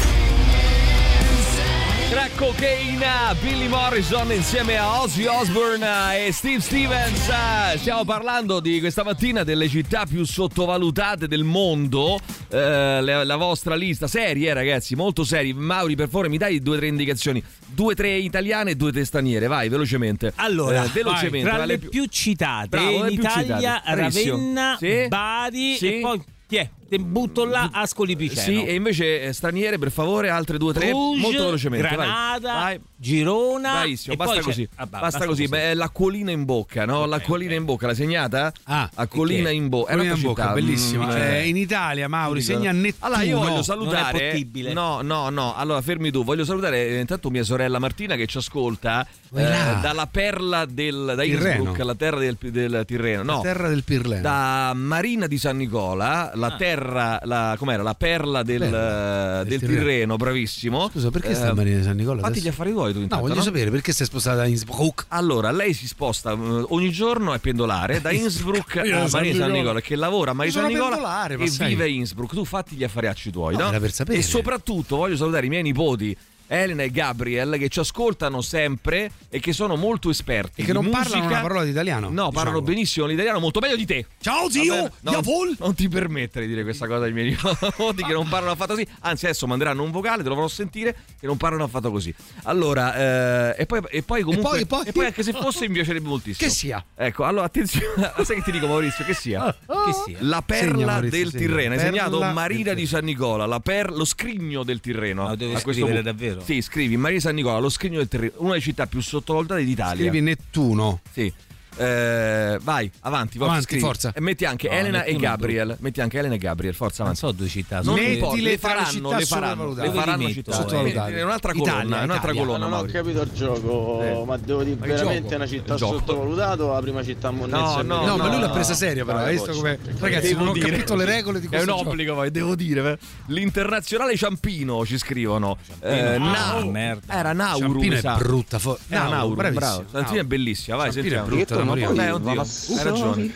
[SPEAKER 3] Crack Cocaine, Billy Morrison insieme a Ozzy Osbourne e Steve Stevens. Stiamo parlando di questa mattina delle città più sottovalutate del mondo. La vostra lista, serie ragazzi, molto seri. Mauri, per favore, mi dai 2 o 3 indicazioni, 2 o 3 italiane e 2 o 3 straniane. Vai, velocemente.
[SPEAKER 5] Allora,
[SPEAKER 3] velocemente,
[SPEAKER 5] tra le più citate in Italia, Ravenna, Bari e poi te butto là Ascoli Piceno.
[SPEAKER 3] Sì, e invece straniere, per favore, altre 2 o 3 molto velocemente.
[SPEAKER 5] Granada,
[SPEAKER 3] vai.
[SPEAKER 5] Girona.
[SPEAKER 3] Bravissimo, basta così. Basta così. Beh, l'acquolina in bocca, no? L'acquolina in bocca, l'hai segnata? Acquolina in bocca. È una città
[SPEAKER 4] bellissima. In Italia, Mauri, segna Nettuno.
[SPEAKER 3] Allora, io voglio salutare.
[SPEAKER 5] Non è possibile.
[SPEAKER 3] No. Allora, fermi tu. Voglio salutare intanto mia sorella Martina che ci ascolta dalla perla da Innsbruck, la terra del Tirreno. No,
[SPEAKER 4] la terra del Pirleno.
[SPEAKER 3] Da Marina di San Nicola, la terra, com'era? La perla del Tirreno, bravissimo.
[SPEAKER 4] Scusa, perché sta Marina di San Nicola?
[SPEAKER 3] Fatti gli affari tuoi tu intanto,
[SPEAKER 4] voglio sapere perché sei spostata da Innsbruck.
[SPEAKER 3] Allora, lei si sposta ogni giorno, è pendolare da Innsbruck a Marina di San Nicola, che lavora a Marina di San Nicola e vive a Innsbruck. Tu fatti gli affariacci tuoi, no?
[SPEAKER 4] Per sapere.
[SPEAKER 3] E soprattutto voglio salutare i miei nipoti Elena e Gabriel, che ci ascoltano sempre e che sono molto esperti
[SPEAKER 4] e che non
[SPEAKER 3] musica.
[SPEAKER 4] Parlano una parola di italiano.
[SPEAKER 3] No, parlano benissimo l'italiano, molto meglio di te.
[SPEAKER 4] Ciao zio,
[SPEAKER 3] non ti permettere di dire questa cosa ai miei nipoti che non parlano affatto così. Anzi, adesso manderanno un vocale, te lo farò sentire, che non parlano affatto così. Allora, e poi comunque e poi anche se fosse mi piacerebbe moltissimo.
[SPEAKER 4] Che sia.
[SPEAKER 3] Ecco, allora attenzione, sai che ti dico, Maurizio, che sia? La perla del Tirreno. Hai segnato Marina di San Nicola, lo scrigno del Tirreno.
[SPEAKER 5] Lo devo scrivere davvero.
[SPEAKER 3] Sì, scrivi Marina di San Nicola, lo scrigno del Tirreno, una delle città più sottovalutate d'Italia.
[SPEAKER 4] Scrivi Nettuno.
[SPEAKER 3] Sì. Vai, avanti,
[SPEAKER 4] forza.
[SPEAKER 3] E metti anche Elena e Gabriel. Metti anche Elena e Gabriel, forza, avanti.
[SPEAKER 5] Non so 2 città.
[SPEAKER 3] Le faranno città. Un'altra colonna.
[SPEAKER 15] Non ho capito il gioco, ma devo dire veramente una città sottovalutata o la prima città mondiale?
[SPEAKER 4] No, ma lui l'ha presa seria, però. Hai visto come? Ragazzi, non ho capito le regole di questo gioco.
[SPEAKER 3] È un obbligo, poi devo dire. L'Internazionale Ciampino ci scrivono.
[SPEAKER 5] Merda.
[SPEAKER 3] Era Nauru.
[SPEAKER 4] Ciampino è brutta.
[SPEAKER 3] Era Nauru, bravo. Ciampino è bellissima, vai, sentiamo.
[SPEAKER 4] Ma poi
[SPEAKER 3] hai ragione.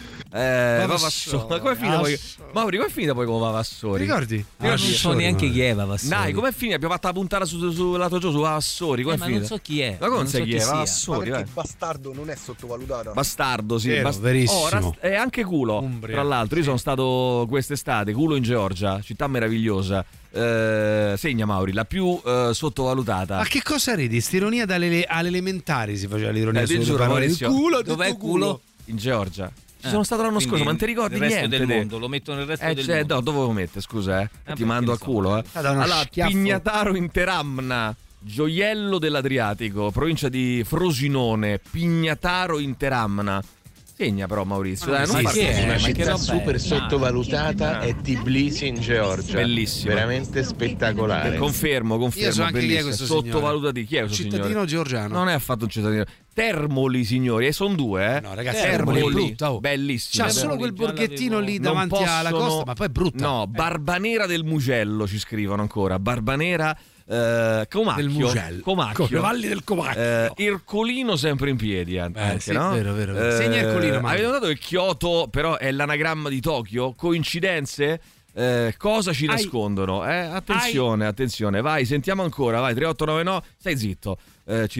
[SPEAKER 3] Ma com'è finita poi? Mauri, com'è finita poi con Vavassori?
[SPEAKER 4] Ricordi?
[SPEAKER 5] Non so neanche chi è Vavassori.
[SPEAKER 3] Dai, com'è finita? Abbiamo fatto la puntata sull'altro giorno su Vavassori. Com'è finita?
[SPEAKER 5] Non so chi è.
[SPEAKER 3] Ma come non sai chi è? Vavassori.
[SPEAKER 10] Ma perché Bastardo non è sottovalutata?
[SPEAKER 3] Bastardo, sì.
[SPEAKER 4] Verissimo.
[SPEAKER 3] E anche Culo. Tra l'altro, io sono stato quest'estate. Culo in Georgia, città meravigliosa. Segna Mauri, la più sottovalutata.
[SPEAKER 4] Ma che cosa ridi? St'ironia alle elementari si faceva l'ironia sulle parole. Il culo,
[SPEAKER 5] dov'è il culo?
[SPEAKER 3] In Georgia. Ci sono stato l'anno scorso, ma non ti ricordi niente
[SPEAKER 5] del mondo, lo metto nel resto del mondo.
[SPEAKER 3] No, dove lo mette, scusa, ti mando a culo, Allora, Pignataro in Teramna, gioiello dell'Adriatico, provincia di Frosinone, Pignataro in Teramna. Segna però Maurizio,
[SPEAKER 17] una città super sottovalutata è Tbilisi in Georgia.
[SPEAKER 3] Bellissima,
[SPEAKER 17] veramente spettacolare.
[SPEAKER 3] Confermo.
[SPEAKER 4] Io so anche chi è questo
[SPEAKER 3] sottovalutati. Chi è questo
[SPEAKER 4] cittadino georgiano?
[SPEAKER 3] Non è affatto un cittadino. Termoli, signori, e sono 2,
[SPEAKER 4] No, ragazzi, Termoli è brutta.
[SPEAKER 3] Bellissima.
[SPEAKER 4] C'ha solo quel borghettino lì davanti alla costa, ma poi è brutta.
[SPEAKER 3] No, Barbanera del Mugello ci scrivono ancora. Barbanera Comacchio,
[SPEAKER 4] Valli del Comacchio,
[SPEAKER 3] Ercolino sempre in piedi anche,
[SPEAKER 4] sì,
[SPEAKER 3] no?
[SPEAKER 4] Vero. Segna Ercolino.
[SPEAKER 3] Avete notato che Kyoto però è l'anagramma di Tokyo? Coincidenze? Cosa ci nascondono? Attenzione, vai, sentiamo ancora, vai, 3899, stai zitto. È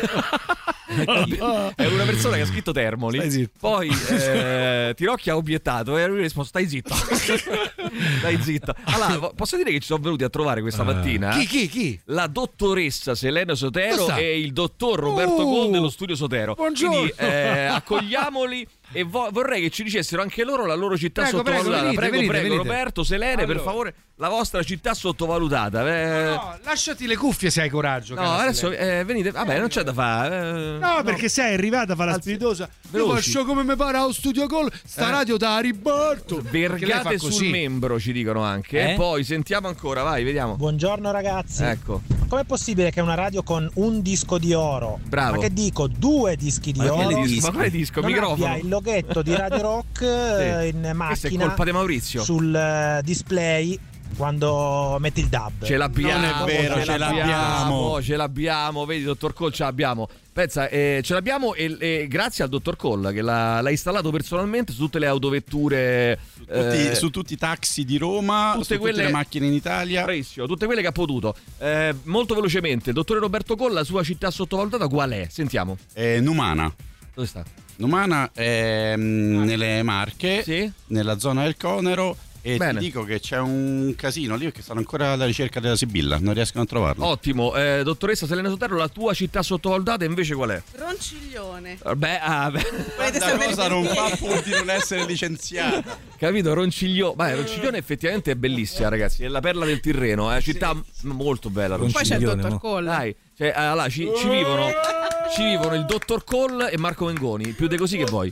[SPEAKER 3] una persona che ha scritto Termoli, poi Tirocchi ha obiettato e lui ha risposto stai zitto. Stai zitto. Allora, posso dire che ci sono venuti a trovare questa mattina
[SPEAKER 4] chi?
[SPEAKER 3] La dottoressa Selena Sotero e il dottor Roberto Conte dello studio Sotero.
[SPEAKER 4] Buongiorno.
[SPEAKER 3] Quindi accogliamoli e vorrei che ci dicessero anche loro la loro città sottovalutata. Prego, Roberto, Selene, per favore, la vostra città sottovalutata.
[SPEAKER 4] No, lasciati le cuffie se hai coraggio.
[SPEAKER 3] No, adesso venite. Vabbè, non c'è da fare.
[SPEAKER 4] No, perché sei arrivata a fare la spiritosa. Io faccio come mi pare allo studio call. Sta radio da ribalto.
[SPEAKER 3] Vergate sul membro, ci dicono anche. Poi sentiamo ancora, vai, vediamo.
[SPEAKER 18] Buongiorno ragazzi.
[SPEAKER 3] Ecco.
[SPEAKER 18] Com'è possibile che una radio con un disco di oro,
[SPEAKER 3] bravo,
[SPEAKER 18] ma che dico 2 dischi di oro,
[SPEAKER 3] ma quale disco?
[SPEAKER 18] non
[SPEAKER 3] microfono,
[SPEAKER 18] abbia il loghetto di Radio Rock in macchina?
[SPEAKER 3] Questa è colpa di Maurizio.
[SPEAKER 18] Sul display quando metti il dub.
[SPEAKER 3] Ce l'abbiamo.
[SPEAKER 4] Non è vero,
[SPEAKER 3] ce l'abbiamo, vedi, dottor Cole, ce l'abbiamo. Pensa, ce l'abbiamo e grazie al dottor Cole che l'ha installato personalmente su tutte le autovetture,
[SPEAKER 19] su tutti i taxi di Roma, tutte le macchine in Italia.
[SPEAKER 3] Bravissimo, tutte quelle che ha potuto. Molto velocemente, dottore Roberto Cole, la sua città sottovalutata qual è? Sentiamo.
[SPEAKER 19] Numana.
[SPEAKER 3] Dove sta?
[SPEAKER 19] Numana è nelle Marche,
[SPEAKER 3] sì,
[SPEAKER 19] nella zona del Conero. E
[SPEAKER 3] bene,
[SPEAKER 19] ti dico che c'è un casino lì perché stanno ancora alla ricerca della Sibilla, non riescono a trovarlo.
[SPEAKER 3] Ottimo, dottoressa Selene Sotero, la tua città sottovalutata invece qual è?
[SPEAKER 16] Ronciglione.
[SPEAKER 19] Questa cosa non fa pur di non essere licenziata.
[SPEAKER 3] Capito, Ronciglione. Ronciglione effettivamente è bellissima, ragazzi, è la perla del Tirreno, è città molto bella.
[SPEAKER 16] Poi c'è il dottor Cole.
[SPEAKER 3] Dai, allora, ci vivono il dottor Cole e Marco Mengoni, più di così che vuoi.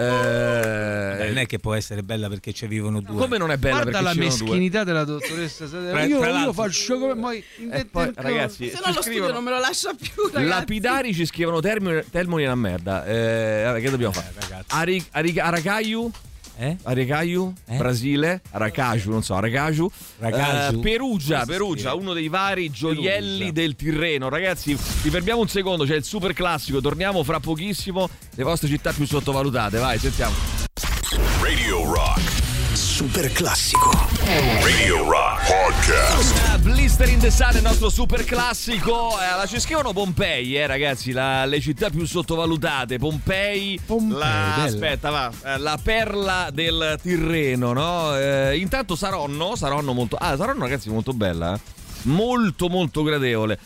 [SPEAKER 5] Non è che può essere bella perché ci vivono 2.
[SPEAKER 3] Come non è bella?
[SPEAKER 4] Guarda
[SPEAKER 3] perché
[SPEAKER 4] la meschinità della dottoressa. Io faccio come
[SPEAKER 3] poi, ragazzi,
[SPEAKER 16] se no lo studio non me lo lascia più, ragazzi.
[SPEAKER 3] Lapidari ci scrivono termini è una merda. Vabbè, che dobbiamo fare? Aracaju? Aracaju, Brasile, Aracaju, non so, Aracaju, Perugia, uno dei vari gioielli del Tirreno. Ragazzi, vi fermiamo un secondo, c'è il super classico, torniamo fra pochissimo, le vostre città più sottovalutate, vai, sentiamo.
[SPEAKER 2] Radio Rock
[SPEAKER 1] Super classico.
[SPEAKER 2] Radio Rock Podcast.
[SPEAKER 3] Blister in the Sun è il nostro super classico. Ci scrivono Pompei, ragazzi, le città più sottovalutate. Pompei, aspetta, va, la perla del Tirreno, no? Intanto Saronno molto. Saronno, ragazzi, molto bella, molto molto gradevole.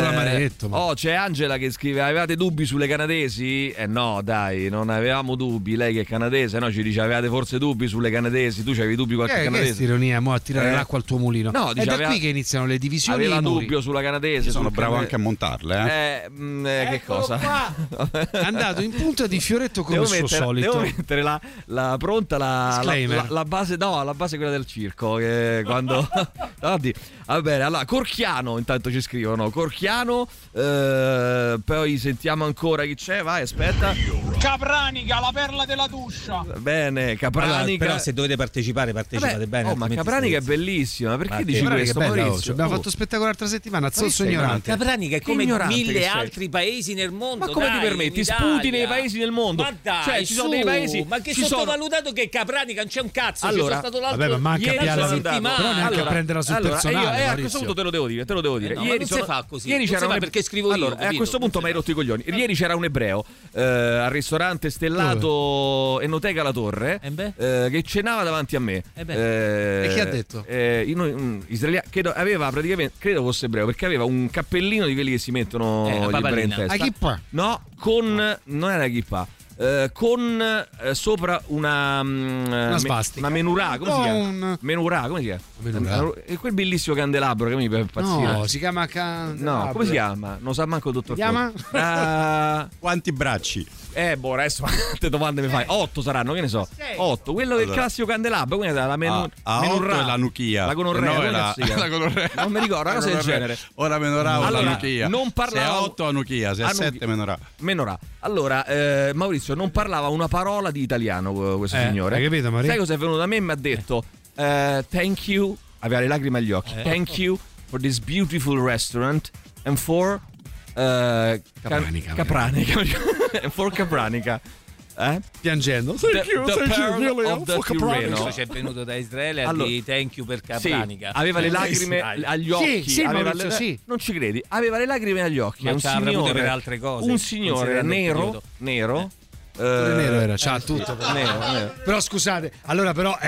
[SPEAKER 3] C'è Angela che scrive: avevate dubbi sulle canadesi? No, dai, non avevamo dubbi. Lei che è canadese, no, ci dice: avevate forse dubbi sulle canadesi? Tu c'avevi dubbi qualche canadese?
[SPEAKER 4] Che ironia, mo a tirare l'acqua al tuo mulino.
[SPEAKER 3] No, dice,
[SPEAKER 4] è da qui che iniziano le divisioni.
[SPEAKER 3] Aveva dubbio sulla canadese.
[SPEAKER 19] Sono bravo anche a montarle.
[SPEAKER 3] Che cosa?
[SPEAKER 4] È andato in punta di fioretto come il suo solito.
[SPEAKER 3] Devo mettere la pronta la base, no, la base quella del circo. Che quando va bene, allora Corchiano intanto ci scrivono. Corchiano, poi sentiamo ancora chi c'è, vai, aspetta.
[SPEAKER 20] Capranica, la perla della Tuscia.
[SPEAKER 3] Bene, Capranica.
[SPEAKER 5] Allora, però se dovete partecipate bene.
[SPEAKER 3] Ma Capranica è bellissima, perché dici questo, Maurizio?
[SPEAKER 4] Abbiamo fatto spettacolo l'altra settimana, zozzo ignorante.
[SPEAKER 5] Capranica è come mille altri paesi nel mondo.
[SPEAKER 3] Ma come ti permetti? Sputi nei paesi nel mondo.
[SPEAKER 5] Ma dai,
[SPEAKER 3] cioè, ci sono dei paesi.
[SPEAKER 5] Ma che sottovalutato che Capranica, non c'è un cazzo.
[SPEAKER 3] Allora,
[SPEAKER 5] ci sono stato
[SPEAKER 4] vabbè, ma manca
[SPEAKER 5] settimana.
[SPEAKER 4] Però neanche a prenderla sul personale.
[SPEAKER 3] A questo punto te lo devo dire.
[SPEAKER 5] Ieri non si fa così.
[SPEAKER 3] Ieri c'era
[SPEAKER 5] perché scrivo io.
[SPEAKER 3] A questo punto mi hai rotto i coglioni. Ieri c'era un ebreo al ristorante stellato Enoteca La Torre che cenava davanti a me.
[SPEAKER 4] E chi ha detto?
[SPEAKER 3] Israeliano, aveva praticamente, credo fosse ebreo, perché aveva un cappellino di quelli che si mettono gli ebrei in testa.
[SPEAKER 4] A kippa?
[SPEAKER 3] No, non era kippa. Con sopra una
[SPEAKER 4] svastica,
[SPEAKER 3] una menurà, come si chiama? Menurà, come si chiama? E quel bellissimo candelabro che mi fa impazzire.
[SPEAKER 4] No, si chiama candelabro.
[SPEAKER 3] No, come si chiama? Non sa manco il dottor.
[SPEAKER 4] Si chiama?
[SPEAKER 19] Quanti bracci?
[SPEAKER 3] Adesso quante domande mi fai? 8 saranno, che ne so. 8, quello del classico candelabro, quindi la menurà,
[SPEAKER 19] la nuchia.
[SPEAKER 3] La gonorrea, non mi ricordo, una cosa del genere.
[SPEAKER 19] Ora menorà o la nuchia.
[SPEAKER 3] Non parlava.
[SPEAKER 19] Se 8 a nuchia, se 7 menorà.
[SPEAKER 3] Allora, Maurizio non parlava una parola di italiano questo signore.
[SPEAKER 4] Hai capito, Maria?
[SPEAKER 3] Sai cosa è venuto da me? Mi ha detto thank you, aveva le lacrime agli occhi. Thank you for this beautiful restaurant and for
[SPEAKER 4] Capranica.
[SPEAKER 3] For Capranica.
[SPEAKER 4] Piangendo.
[SPEAKER 3] Thank you really for Capranica.
[SPEAKER 5] C'è venuto da Israele a dire thank you per Capranica.
[SPEAKER 3] Sì, aveva le lacrime agli occhi.
[SPEAKER 4] Sì,
[SPEAKER 3] non ci credi? Aveva le lacrime agli occhi.
[SPEAKER 5] Ma c'ha avuto per altre cose.
[SPEAKER 3] Un signore nero.
[SPEAKER 4] Nero era, c'ha tutto.
[SPEAKER 3] Nero.
[SPEAKER 4] Però scusate, allora però è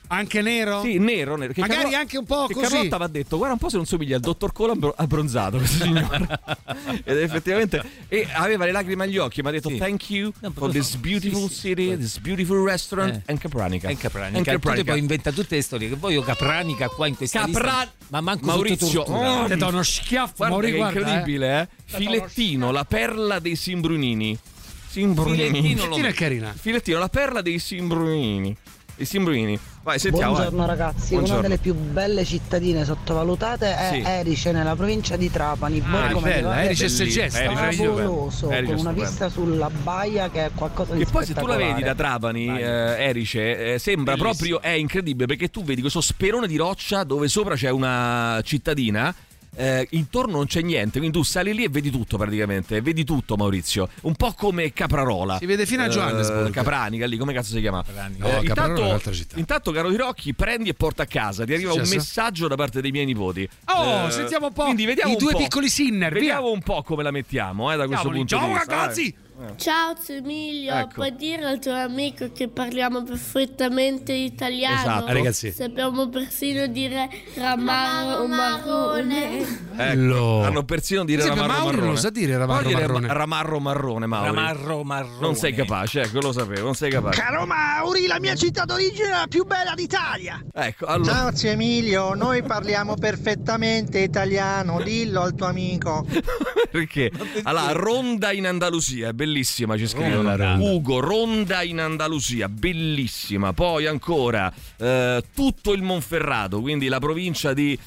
[SPEAKER 4] Anche nero?
[SPEAKER 3] Sì, nero. Che
[SPEAKER 4] magari anche un po' così.
[SPEAKER 3] Carlotta mi ha detto: guarda un po' se non somiglia al dottor Cole abbronzato questo signore. Ed effettivamente, e aveva le lacrime agli occhi. Mi ha detto: thank you for this beautiful city, this beautiful restaurant and Capranica.
[SPEAKER 5] Tu poi inventa tutte le storie. Che voglio Capranica qua in questa lista. Ma manco
[SPEAKER 3] Maurizio,
[SPEAKER 4] ti do uno schiaffo.
[SPEAKER 3] Guarda che incredibile, Filettino, la perla dei Simbrunini. Filettino
[SPEAKER 4] è carina.
[SPEAKER 3] Filettino, la perla dei Simbrunini. I Simbrunini. Vai, sentiamo.
[SPEAKER 21] Buongiorno ragazzi, una delle più belle cittadine sottovalutate è Erice, nella provincia di Trapani.
[SPEAKER 4] Bella, Erice Segesta,
[SPEAKER 21] favoloso, con una vista sulla baia che è qualcosa di spettacolare.
[SPEAKER 3] E poi se tu la vedi da Trapani, Erice, sembra proprio, è incredibile, perché tu vedi questo sperone di roccia dove sopra c'è una cittadina. Intorno non c'è niente, quindi tu sali lì e vedi tutto praticamente, vedi tutto, Maurizio, un po' come Caprarola,
[SPEAKER 4] si vede fino a Johannesburg,
[SPEAKER 3] Capranica lì, come cazzo si chiama?
[SPEAKER 4] Caprarola è un'altra città.
[SPEAKER 3] Intanto caro Tirocchi, prendi e porta a casa, ti arriva un messaggio da parte dei miei nipoti.
[SPEAKER 4] Sentiamo un po',
[SPEAKER 3] quindi vediamo
[SPEAKER 4] i
[SPEAKER 3] un
[SPEAKER 4] due
[SPEAKER 3] po'.
[SPEAKER 4] piccoli Sinner,
[SPEAKER 3] vediamo un po' come la mettiamo da questo punto di vista.
[SPEAKER 4] Ciao ragazzi!
[SPEAKER 22] Ciao Emilio, puoi dire al tuo amico che parliamo perfettamente italiano?
[SPEAKER 3] Esatto,
[SPEAKER 4] ragazzi.
[SPEAKER 22] Sappiamo persino dire ramarro marrone.
[SPEAKER 3] Hanno persino dire ramarro marrone.
[SPEAKER 4] Non sa dire ramarro marrone.
[SPEAKER 3] Ramarro marrone, Mauri.
[SPEAKER 5] Ramarro marrone.
[SPEAKER 3] Non sei capace, ecco, lo sapevo, non sei capace.
[SPEAKER 21] Caro Mauri, la mia città d'origine è la più bella d'Italia.
[SPEAKER 3] Ecco, allora.
[SPEAKER 21] Ciao zio Emilio, noi parliamo perfettamente italiano, dillo al tuo amico.
[SPEAKER 3] Perché? Allora, Ronda in Andalusia, bellissima, ci scrivono. Ugo, Ronda in Andalusia, bellissima. Poi ancora tutto il Monferrato, quindi la provincia di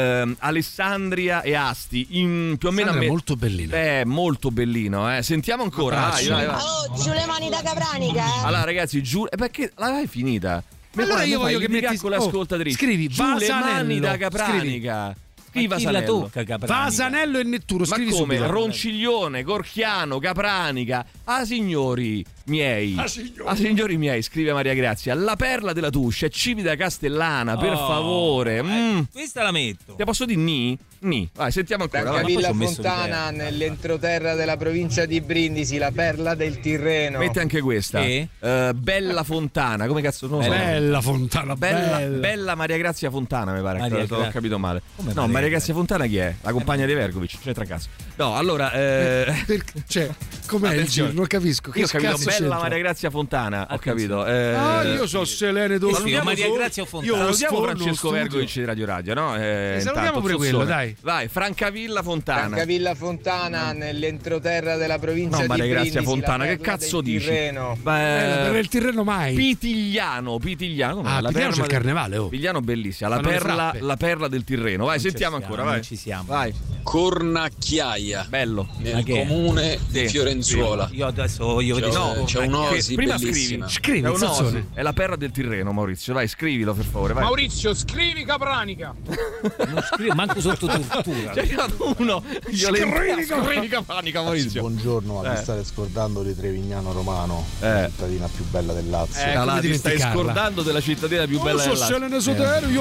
[SPEAKER 3] Alessandria e Asti, più o meno
[SPEAKER 4] molto bellino.
[SPEAKER 3] Molto bellino, Sentiamo ancora.
[SPEAKER 21] Giù le mani da Capranica.
[SPEAKER 3] Allora ragazzi, giù, perché l'hai finita?
[SPEAKER 4] Allora io voglio che metti
[SPEAKER 3] con l'ascoltatrice.
[SPEAKER 4] Scrivi
[SPEAKER 3] giù le mani da Capranica.
[SPEAKER 5] Vasanello.
[SPEAKER 4] Vasanello e Nettuno, scrivi
[SPEAKER 3] come
[SPEAKER 4] subito.
[SPEAKER 3] Ronciglione, Gorchiano, Capranica. Signori miei, signori miei, scrive Maria Grazia, la perla della Tuscia è Civita Castellana, per favore.
[SPEAKER 5] Questa la metto.
[SPEAKER 3] Ti posso dire ni? Vai, sentiamo ancora.
[SPEAKER 23] Francavilla Fontana, nell'entroterra della provincia di Brindisi, la perla del Tirreno.
[SPEAKER 3] Mette anche questa. Bella Fontana, come cazzo non so.
[SPEAKER 4] Bella Fontana,
[SPEAKER 3] bella Maria Grazia Fontana, mi pare. Ho capito male. No, Maria Grazia Fontana chi è? La compagna di Vergovic, cioè tra cazzo. No, allora
[SPEAKER 4] cioè, com'è il giro? Non capisco.
[SPEAKER 3] Io ho capito, bella Maria Grazia Fontana, ho capito.
[SPEAKER 4] Io so Selene dove
[SPEAKER 5] Maria Grazia Fontana.
[SPEAKER 3] Salutiamo Francesco Vergovic di Radio Radio, no?
[SPEAKER 4] Salutiamo pure quello, dai.
[SPEAKER 3] Vai, Francavilla Fontana.
[SPEAKER 23] Francavilla Fontana, nell'entroterra della provincia di Brindisi.
[SPEAKER 3] Maria Grazia Fontana, che cazzo dici?
[SPEAKER 4] Per il Tirreno mai.
[SPEAKER 3] Pitigliano.
[SPEAKER 4] Pitigliano c'è il carnevale,
[SPEAKER 3] Pitigliano bellissima, la perla del Tirreno. Vai, sentiamo ancora, vai.
[SPEAKER 5] Ci siamo.
[SPEAKER 3] Vai.
[SPEAKER 14] Cornacchiaia.
[SPEAKER 3] Bello.
[SPEAKER 14] Nel comune di Fiorenzuola.
[SPEAKER 5] Io adesso voglio vedere.
[SPEAKER 14] C'è un'oasi bellissima.
[SPEAKER 4] Scrivi
[SPEAKER 3] è la perla del Tirreno, Maurizio. Vai, scrivilo per favore. Vai.
[SPEAKER 20] Maurizio, scrivi Capranica.
[SPEAKER 5] Non scrivo manco sotto tortura.
[SPEAKER 3] C'è arrivato uno scrivi Capranica, Maurizio.
[SPEAKER 8] Buongiorno, ma ti stai scordando di Trevignano Romano, la cittadina più bella del Lazio.
[SPEAKER 3] Ti stai scordando della cittadina più bella del Lazio.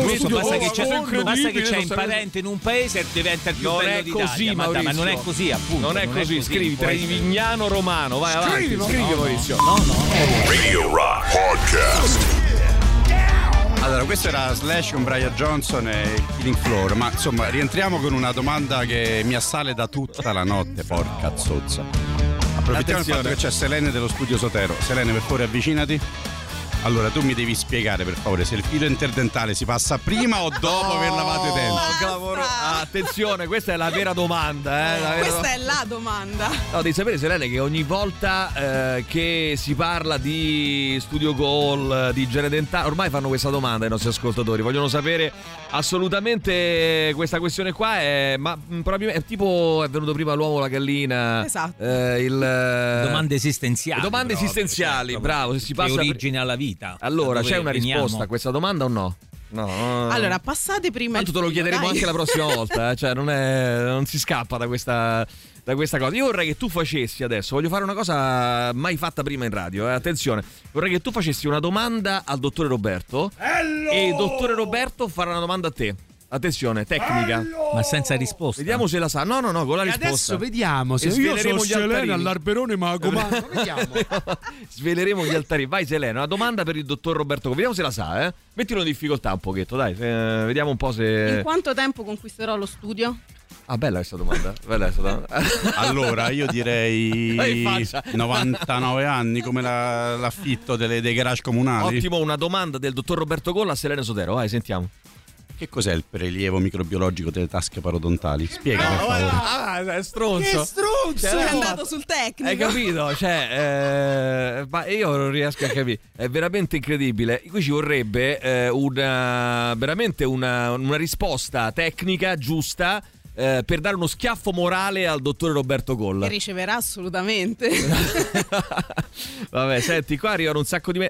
[SPEAKER 5] Basta che c'è un parente in un paese e diventa il più bello d'Italia. Ma non è così, appunto.
[SPEAKER 3] Non è così. Scrivi Trevignano Romano. Vai avanti. Scrivi, Maurizio.
[SPEAKER 2] No. Radio Rock Podcast.
[SPEAKER 19] Allora, questo era Slash con Brian Johnson e Killing Floor, ma insomma rientriamo con una domanda che mi assale da tutta la notte, porca zozza. Approfittiamo del fatto che c'è Selene dello studio Sotero. Selene, per favore, avvicinati. Allora, tu mi devi spiegare, per favore, se il filo interdentale si passa prima o dopo aver lavato i denti.
[SPEAKER 3] Attenzione, questa è la vera domanda.
[SPEAKER 24] Questa è la domanda.
[SPEAKER 3] No, devi sapere, Selene, che ogni volta che si parla di Studio Goal, di igiene dentale, ormai fanno questa domanda ai nostri ascoltatori. Vogliono sapere assolutamente questa questione qua. Ma proprio è tipo è venuto prima l'uomo o la gallina.
[SPEAKER 24] Esatto.
[SPEAKER 5] Domande esistenziali.
[SPEAKER 3] Domande esistenziali, bravo. Se si passa
[SPEAKER 5] origine alla vita.
[SPEAKER 3] Allora, c'è una risposta a questa domanda o no? No.
[SPEAKER 24] Allora, passate prima.
[SPEAKER 3] Tanto te lo chiederemo anche la prossima volta, cioè non si scappa da questa cosa. Io vorrei che tu facessi adesso, voglio fare una cosa mai fatta prima in radio, attenzione. Vorrei che tu facessi una domanda al dottore Roberto e il dottore Roberto farà una domanda a te. Attenzione, tecnica.
[SPEAKER 5] Ma senza risposta.
[SPEAKER 3] Vediamo se la sa. No, con la risposta.
[SPEAKER 4] Adesso vediamo se io sono Selena all'Alberone ma comando. Vediamo.
[SPEAKER 3] Sveleremo gli altari. Vai Selena, una domanda per il dottor Roberto Colla. Vediamo se la sa, Mettilo in difficoltà un pochetto, dai. Vediamo un po' se...
[SPEAKER 24] In quanto tempo conquisterò lo studio?
[SPEAKER 3] Ah, bella questa domanda.
[SPEAKER 19] Allora, io direi 99 anni come l'affitto dei garage comunali.
[SPEAKER 3] Ottimo, una domanda del dottor Roberto Colla a Selena Sotero. Vai, sentiamo.
[SPEAKER 19] Che cos'è il prelievo microbiologico delle tasche parodontali? Spiega per favore.
[SPEAKER 3] È stronzo.
[SPEAKER 24] Che stronzo! È andato sul tecnico.
[SPEAKER 3] Hai capito? Ma io non riesco a capire. È veramente incredibile. Qui ci vorrebbe veramente una risposta tecnica giusta per dare uno schiaffo morale al dottore Roberto Colla.
[SPEAKER 24] Che riceverà assolutamente.
[SPEAKER 3] Vabbè, senti, qua arrivano un sacco di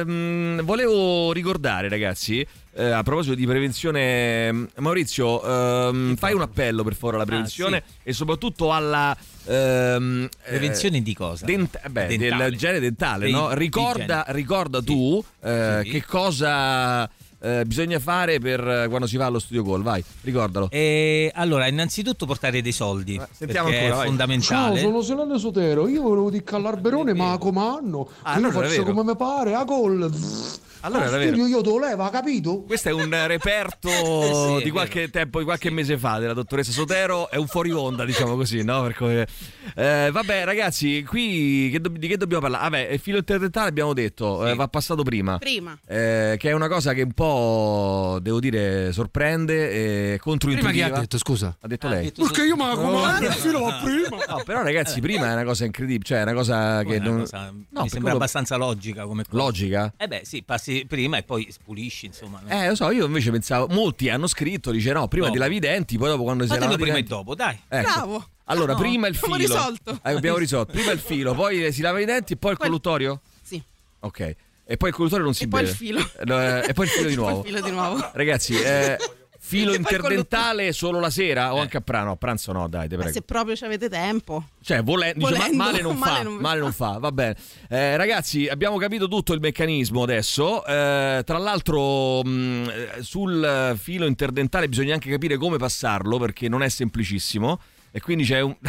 [SPEAKER 3] volevo ricordare, ragazzi, a proposito di prevenzione, Maurizio, fai un appello per favore alla prevenzione e soprattutto alla
[SPEAKER 5] prevenzione di cosa?
[SPEAKER 3] Del genere dentale, no? Ricorda tu che cosa bisogna fare per quando si va allo Studio Call. Vai, ricordalo.
[SPEAKER 5] Allora, innanzitutto portare dei soldi.
[SPEAKER 3] Sentiamo ancora,
[SPEAKER 5] è fondamentale.
[SPEAKER 6] Ciao, sono Selena Sotero. Io volevo dire che all'Alberone ma come anno. Io faccio come mi pare, a gol.
[SPEAKER 3] Allora era
[SPEAKER 6] vero. Io te lo leva, capito?
[SPEAKER 3] Questo è un reperto di qualche tempo, di qualche mese fa, della dottoressa Sotero. È un fuori onda, diciamo così, no? Vabbè, ragazzi, qui di che dobbiamo parlare? Vabbè, il filo interdentale abbiamo detto, va passato prima. Che è una cosa che un po', devo dire, sorprende e controintuitiva.
[SPEAKER 4] Prima chi ha detto, scusa?
[SPEAKER 3] Ha detto lei.
[SPEAKER 6] Perché io il filo va prima.
[SPEAKER 3] No, però ragazzi, prima è una cosa incredibile, cioè è una cosa che non...
[SPEAKER 5] mi sembra abbastanza logica come cosa.
[SPEAKER 3] Logica?
[SPEAKER 5] Sì, passi prima e poi pulisci, insomma.
[SPEAKER 3] Lo so, io invece pensavo, molti hanno scritto, dice no, prima ti lavi i denti, poi dopo quando si lavano
[SPEAKER 5] prima
[SPEAKER 3] i
[SPEAKER 5] e dopo, dai.
[SPEAKER 3] Ecco.
[SPEAKER 24] Bravo.
[SPEAKER 3] Allora, prima il filo. Abbiamo risolto. Prima il filo, poi si lava i denti e poi il colluttorio?
[SPEAKER 24] Sì.
[SPEAKER 3] Ok. E poi il colluttorio non si beve.
[SPEAKER 24] Poi il filo.
[SPEAKER 3] E poi il filo di nuovo. Ragazzi, filo interdentale solo la sera o anche a pranzo? No, a pranzo no, dai, te prego.
[SPEAKER 24] Ma se proprio ci avete tempo.
[SPEAKER 3] Cioè, volendo. Male non fa, va bene. Ragazzi, abbiamo capito tutto il meccanismo adesso. Tra l'altro, sul filo interdentale bisogna anche capire come passarlo, perché non è semplicissimo. E quindi c'è un...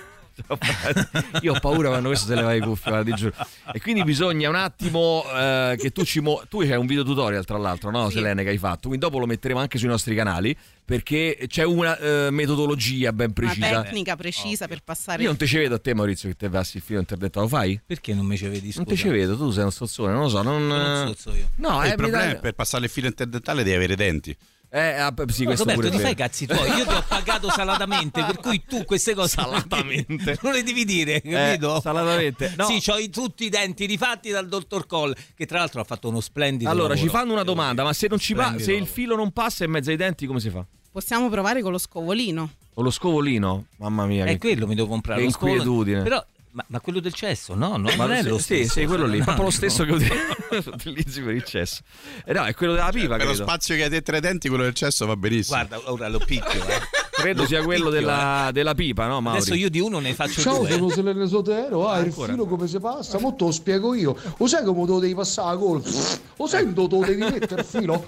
[SPEAKER 3] Io ho paura quando questo se leva le cuffie, guarda, ti giuro. E quindi bisogna un attimo che tu c'hai un video tutorial, tra l'altro, no, sì. Selene, che hai fatto, quindi dopo lo metteremo anche sui nostri canali, perché c'è una metodologia ben precisa,
[SPEAKER 24] una tecnica precisa per passare.
[SPEAKER 3] Io non te ci vedo a te, Maurizio, che te passi il filo interdentale, lo fai?
[SPEAKER 5] Perché non mi ci vedi? Scusa.
[SPEAKER 3] Non te ci vedo, tu sei uno stozzone, non lo so,
[SPEAKER 5] non stozzo io.
[SPEAKER 3] No,
[SPEAKER 19] il problema è per passare il filo interdentale devi avere denti.
[SPEAKER 3] Sì, questo
[SPEAKER 5] Roberto,
[SPEAKER 3] pure
[SPEAKER 5] ti fai i cazzi tuoi, io ti ho pagato salatamente, per cui tu queste cose
[SPEAKER 3] salatamente
[SPEAKER 5] non le devi dire, capito?
[SPEAKER 3] Salatamente, no.
[SPEAKER 5] Sì, c'ho tutti i denti rifatti dal dottor Coll, che tra l'altro ha fatto uno splendido
[SPEAKER 3] allora
[SPEAKER 5] lavoro.
[SPEAKER 3] Ci fanno una domanda, ma se non ci va, se il filo non passa in mezzo ai denti, come si fa?
[SPEAKER 24] Possiamo provare con lo scovolino.
[SPEAKER 3] Con lo scovolino? Mamma mia,
[SPEAKER 5] è quello mi devo comprare,
[SPEAKER 3] che
[SPEAKER 5] lo
[SPEAKER 3] inquietudine.
[SPEAKER 5] Però ma quello del cesso, no? Ma
[SPEAKER 3] non è lo stesso. Sì, quello lì, proprio lo stesso che utilizzi per il cesso. No, è quello della pipa,
[SPEAKER 19] per lo spazio che hai te tra i denti, quello del cesso va benissimo.
[SPEAKER 5] Guarda, ora lo picchio,
[SPEAKER 3] Credo sia quello della pipa, no, Mauri?
[SPEAKER 5] Adesso io di uno ne faccio
[SPEAKER 6] due.
[SPEAKER 5] Ciao,
[SPEAKER 6] sono Selena Sotero, il filo come si passa? Mo te lo spiego io. Lo sai come te lo devi passare a gol? Lo sai dove te lo devi mettere il filo?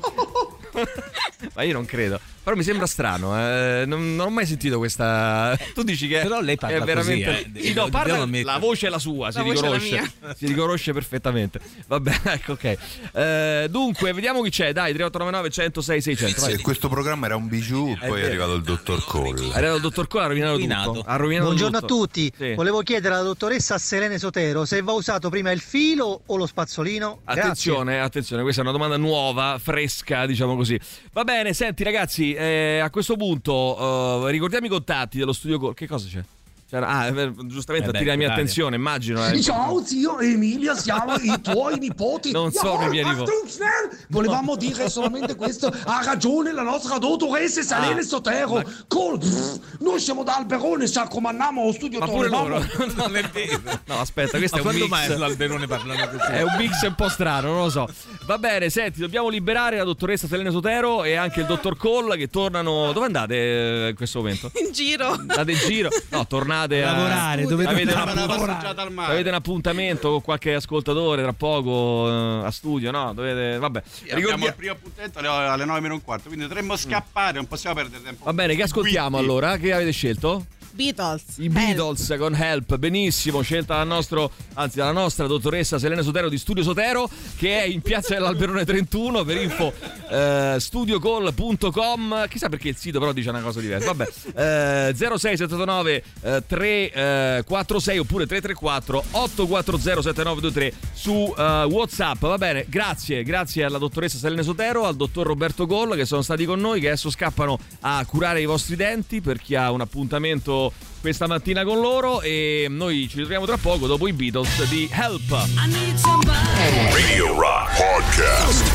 [SPEAKER 3] Ma io non credo. Però mi sembra strano, non ho mai sentito questa. Tu dici che
[SPEAKER 5] però lei parla
[SPEAKER 3] è veramente
[SPEAKER 5] così,
[SPEAKER 3] sì, no, parla, la voce è la sua, si riconosce perfettamente. Vabbè, ecco, ok. Dunque, vediamo chi c'è. Dai, 3899 106 600.
[SPEAKER 2] Sì, questo programma era un bijou, poi è arrivato il dottor Cole.
[SPEAKER 3] È arrivato il dottor Cole, ha rovinato tutto.
[SPEAKER 13] Buongiorno
[SPEAKER 3] tutto.
[SPEAKER 13] A tutti. Sì. Volevo chiedere alla dottoressa Selene Sotero se va usato prima il filo o lo spazzolino.
[SPEAKER 3] Attenzione, attenzione, questa è una domanda nuova, fresca, diciamo così. Va bene, senti ragazzi, a questo punto ricordiamo i contatti dello Studio Call. Che cosa c'è? Giustamente attira la mia attenzione, immagino.
[SPEAKER 6] Ciao zio Emilia, siamo i tuoi nipoti.
[SPEAKER 3] Non sono i miei nipoti.
[SPEAKER 6] Volevamo dire solamente questo. Ha ragione la nostra dottoressa Selene Sotero. Noi siamo da Alberone, ci raccomandiamo allo studio.
[SPEAKER 3] Ma pure loro. Non è vero. No, aspetta, questo è un mix.
[SPEAKER 5] Mai l'Alberone parlano così?
[SPEAKER 3] È un mix un po' strano, non lo so. Va bene, senti, dobbiamo liberare la dottoressa Selene Sotero e anche il dottor Cole che tornano. Dove andate in questo momento?
[SPEAKER 24] In giro.
[SPEAKER 3] Andate in giro? No, tornate andate
[SPEAKER 4] a lavorare,
[SPEAKER 3] avete un appuntamento con qualche ascoltatore tra poco a studio, no? Vabbè.
[SPEAKER 19] Abbiamo il primo appuntamento alle 9:15, quindi dovremmo scappare, non possiamo perdere tempo.
[SPEAKER 3] Va bene, che ascoltiamo allora? Che avete scelto?
[SPEAKER 24] Beatles.
[SPEAKER 3] I Beatles con Help, benissimo, scelta dalla nostra dottoressa Selene Sotero di Studio Sotero, che è in piazza dell'Alberone 31. Per info studiocall.com, chissà perché il sito però dice una cosa diversa. Vabbè, 0679 346 oppure 334 840 7923 su WhatsApp. Va bene, grazie alla dottoressa Selene Sotero, al dottor Roberto Goll, che sono stati con noi, che adesso scappano a curare i vostri denti per chi ha un appuntamento questa mattina con loro, e noi ci ritroviamo tra poco dopo i Beatles di Help.
[SPEAKER 7] Radio Rock Podcast.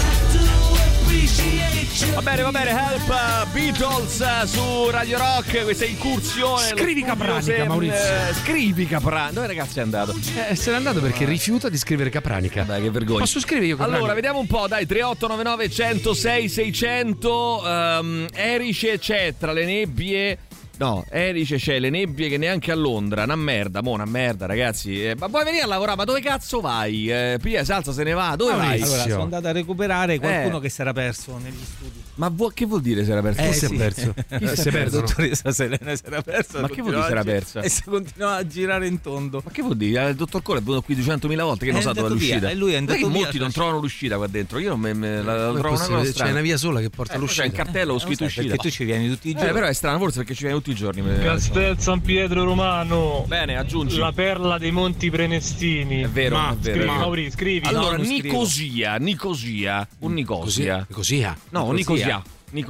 [SPEAKER 3] Va bene, Help, Beatles su Radio Rock, questa incursione.
[SPEAKER 4] Scrivi Capranica, Maurizio.
[SPEAKER 3] Scrivi Capranica. Dove ragazzi è andato?
[SPEAKER 4] Se n'è andato perché rifiuta di scrivere Capranica.
[SPEAKER 3] Dai, che vergogna.
[SPEAKER 4] Posso scrivere io Capranica?
[SPEAKER 3] Allora, vediamo un po', dai, 3899 106 600, Erice c'è tra le nebbie. No, Erice c'è le nebbie che neanche a Londra. Una merda, ragazzi. Ma puoi venire a lavorare? Ma dove cazzo vai? Pia Salsa se ne va, dove vai?
[SPEAKER 5] Allora, sono andato a recuperare qualcuno che si era perso negli studi.
[SPEAKER 3] Ma che vuol dire si era perso?
[SPEAKER 4] Chi si è perso?
[SPEAKER 3] Chi si è perso?
[SPEAKER 5] La dottoressa Selene si era persa.
[SPEAKER 3] Ma che vuol dire si era persa?
[SPEAKER 5] E si continuava a girare in tondo.
[SPEAKER 3] Ma che vuol dire? Il dottor Cole è venuto qui 200.000 volte che non sa dove è l'uscita.
[SPEAKER 5] E lui è andato via.
[SPEAKER 3] Molti non trovano l'uscita qua dentro. Io non la trovo una cosa strana.
[SPEAKER 4] C'è una via sola che porta l'uscita.
[SPEAKER 3] C'è un cartello ho scritto uscita.
[SPEAKER 5] Perché tu ci vieni tutti i giorni.
[SPEAKER 3] Però è strano, forse perché ci vieni tutti i giorni.
[SPEAKER 9] Castel San Pietro Romano.
[SPEAKER 3] Bene, aggiungi.
[SPEAKER 9] La perla dei Monti Prenestini.
[SPEAKER 3] È vero, è vero.
[SPEAKER 9] Mauri, scrivi.
[SPEAKER 3] Allora, Nicosia. Un Nicosia. No, Nicosia.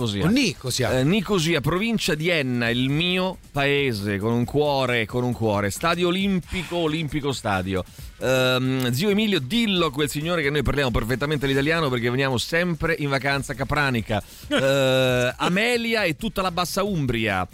[SPEAKER 3] Nicosia, provincia di Enna, il mio paese, con un cuore. Stadio Olimpico Stadio. Zio Emilio, dillo a quel signore che noi parliamo perfettamente l'italiano perché veniamo sempre in vacanza a Capranica. Amelia e tutta la Bassa Umbria.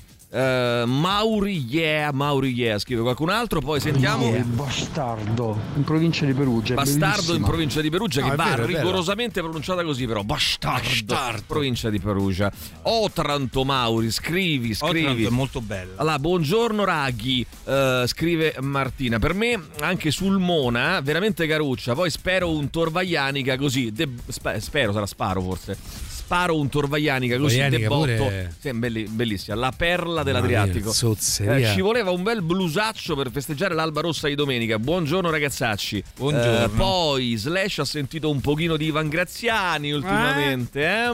[SPEAKER 3] Mauri yeah, scrive qualcun altro. Poi sentiamo
[SPEAKER 11] Bastardo in provincia di Perugia.
[SPEAKER 3] Bastardo in provincia di Perugia, che va rigorosamente pronunciata così, però bastardo. Provincia di Perugia. Otranto, Mauri, scrivi.
[SPEAKER 5] Otranto è molto bello.
[SPEAKER 3] Allora, buongiorno Raghi, scrive Martina. Per me anche sul Mona veramente caruccia. Poi spero un Torvaianica così spero sarà sparo forse. Sparo un Torvaianica così debotto. Sì, bellissima, la perla dell'Adriatico. Ci voleva un bel blusaccio per festeggiare l'alba rossa di domenica. Buongiorno ragazzacci.
[SPEAKER 5] Buongiorno.
[SPEAKER 3] Poi Slash ha sentito un pochino di Ivan Graziani ultimamente,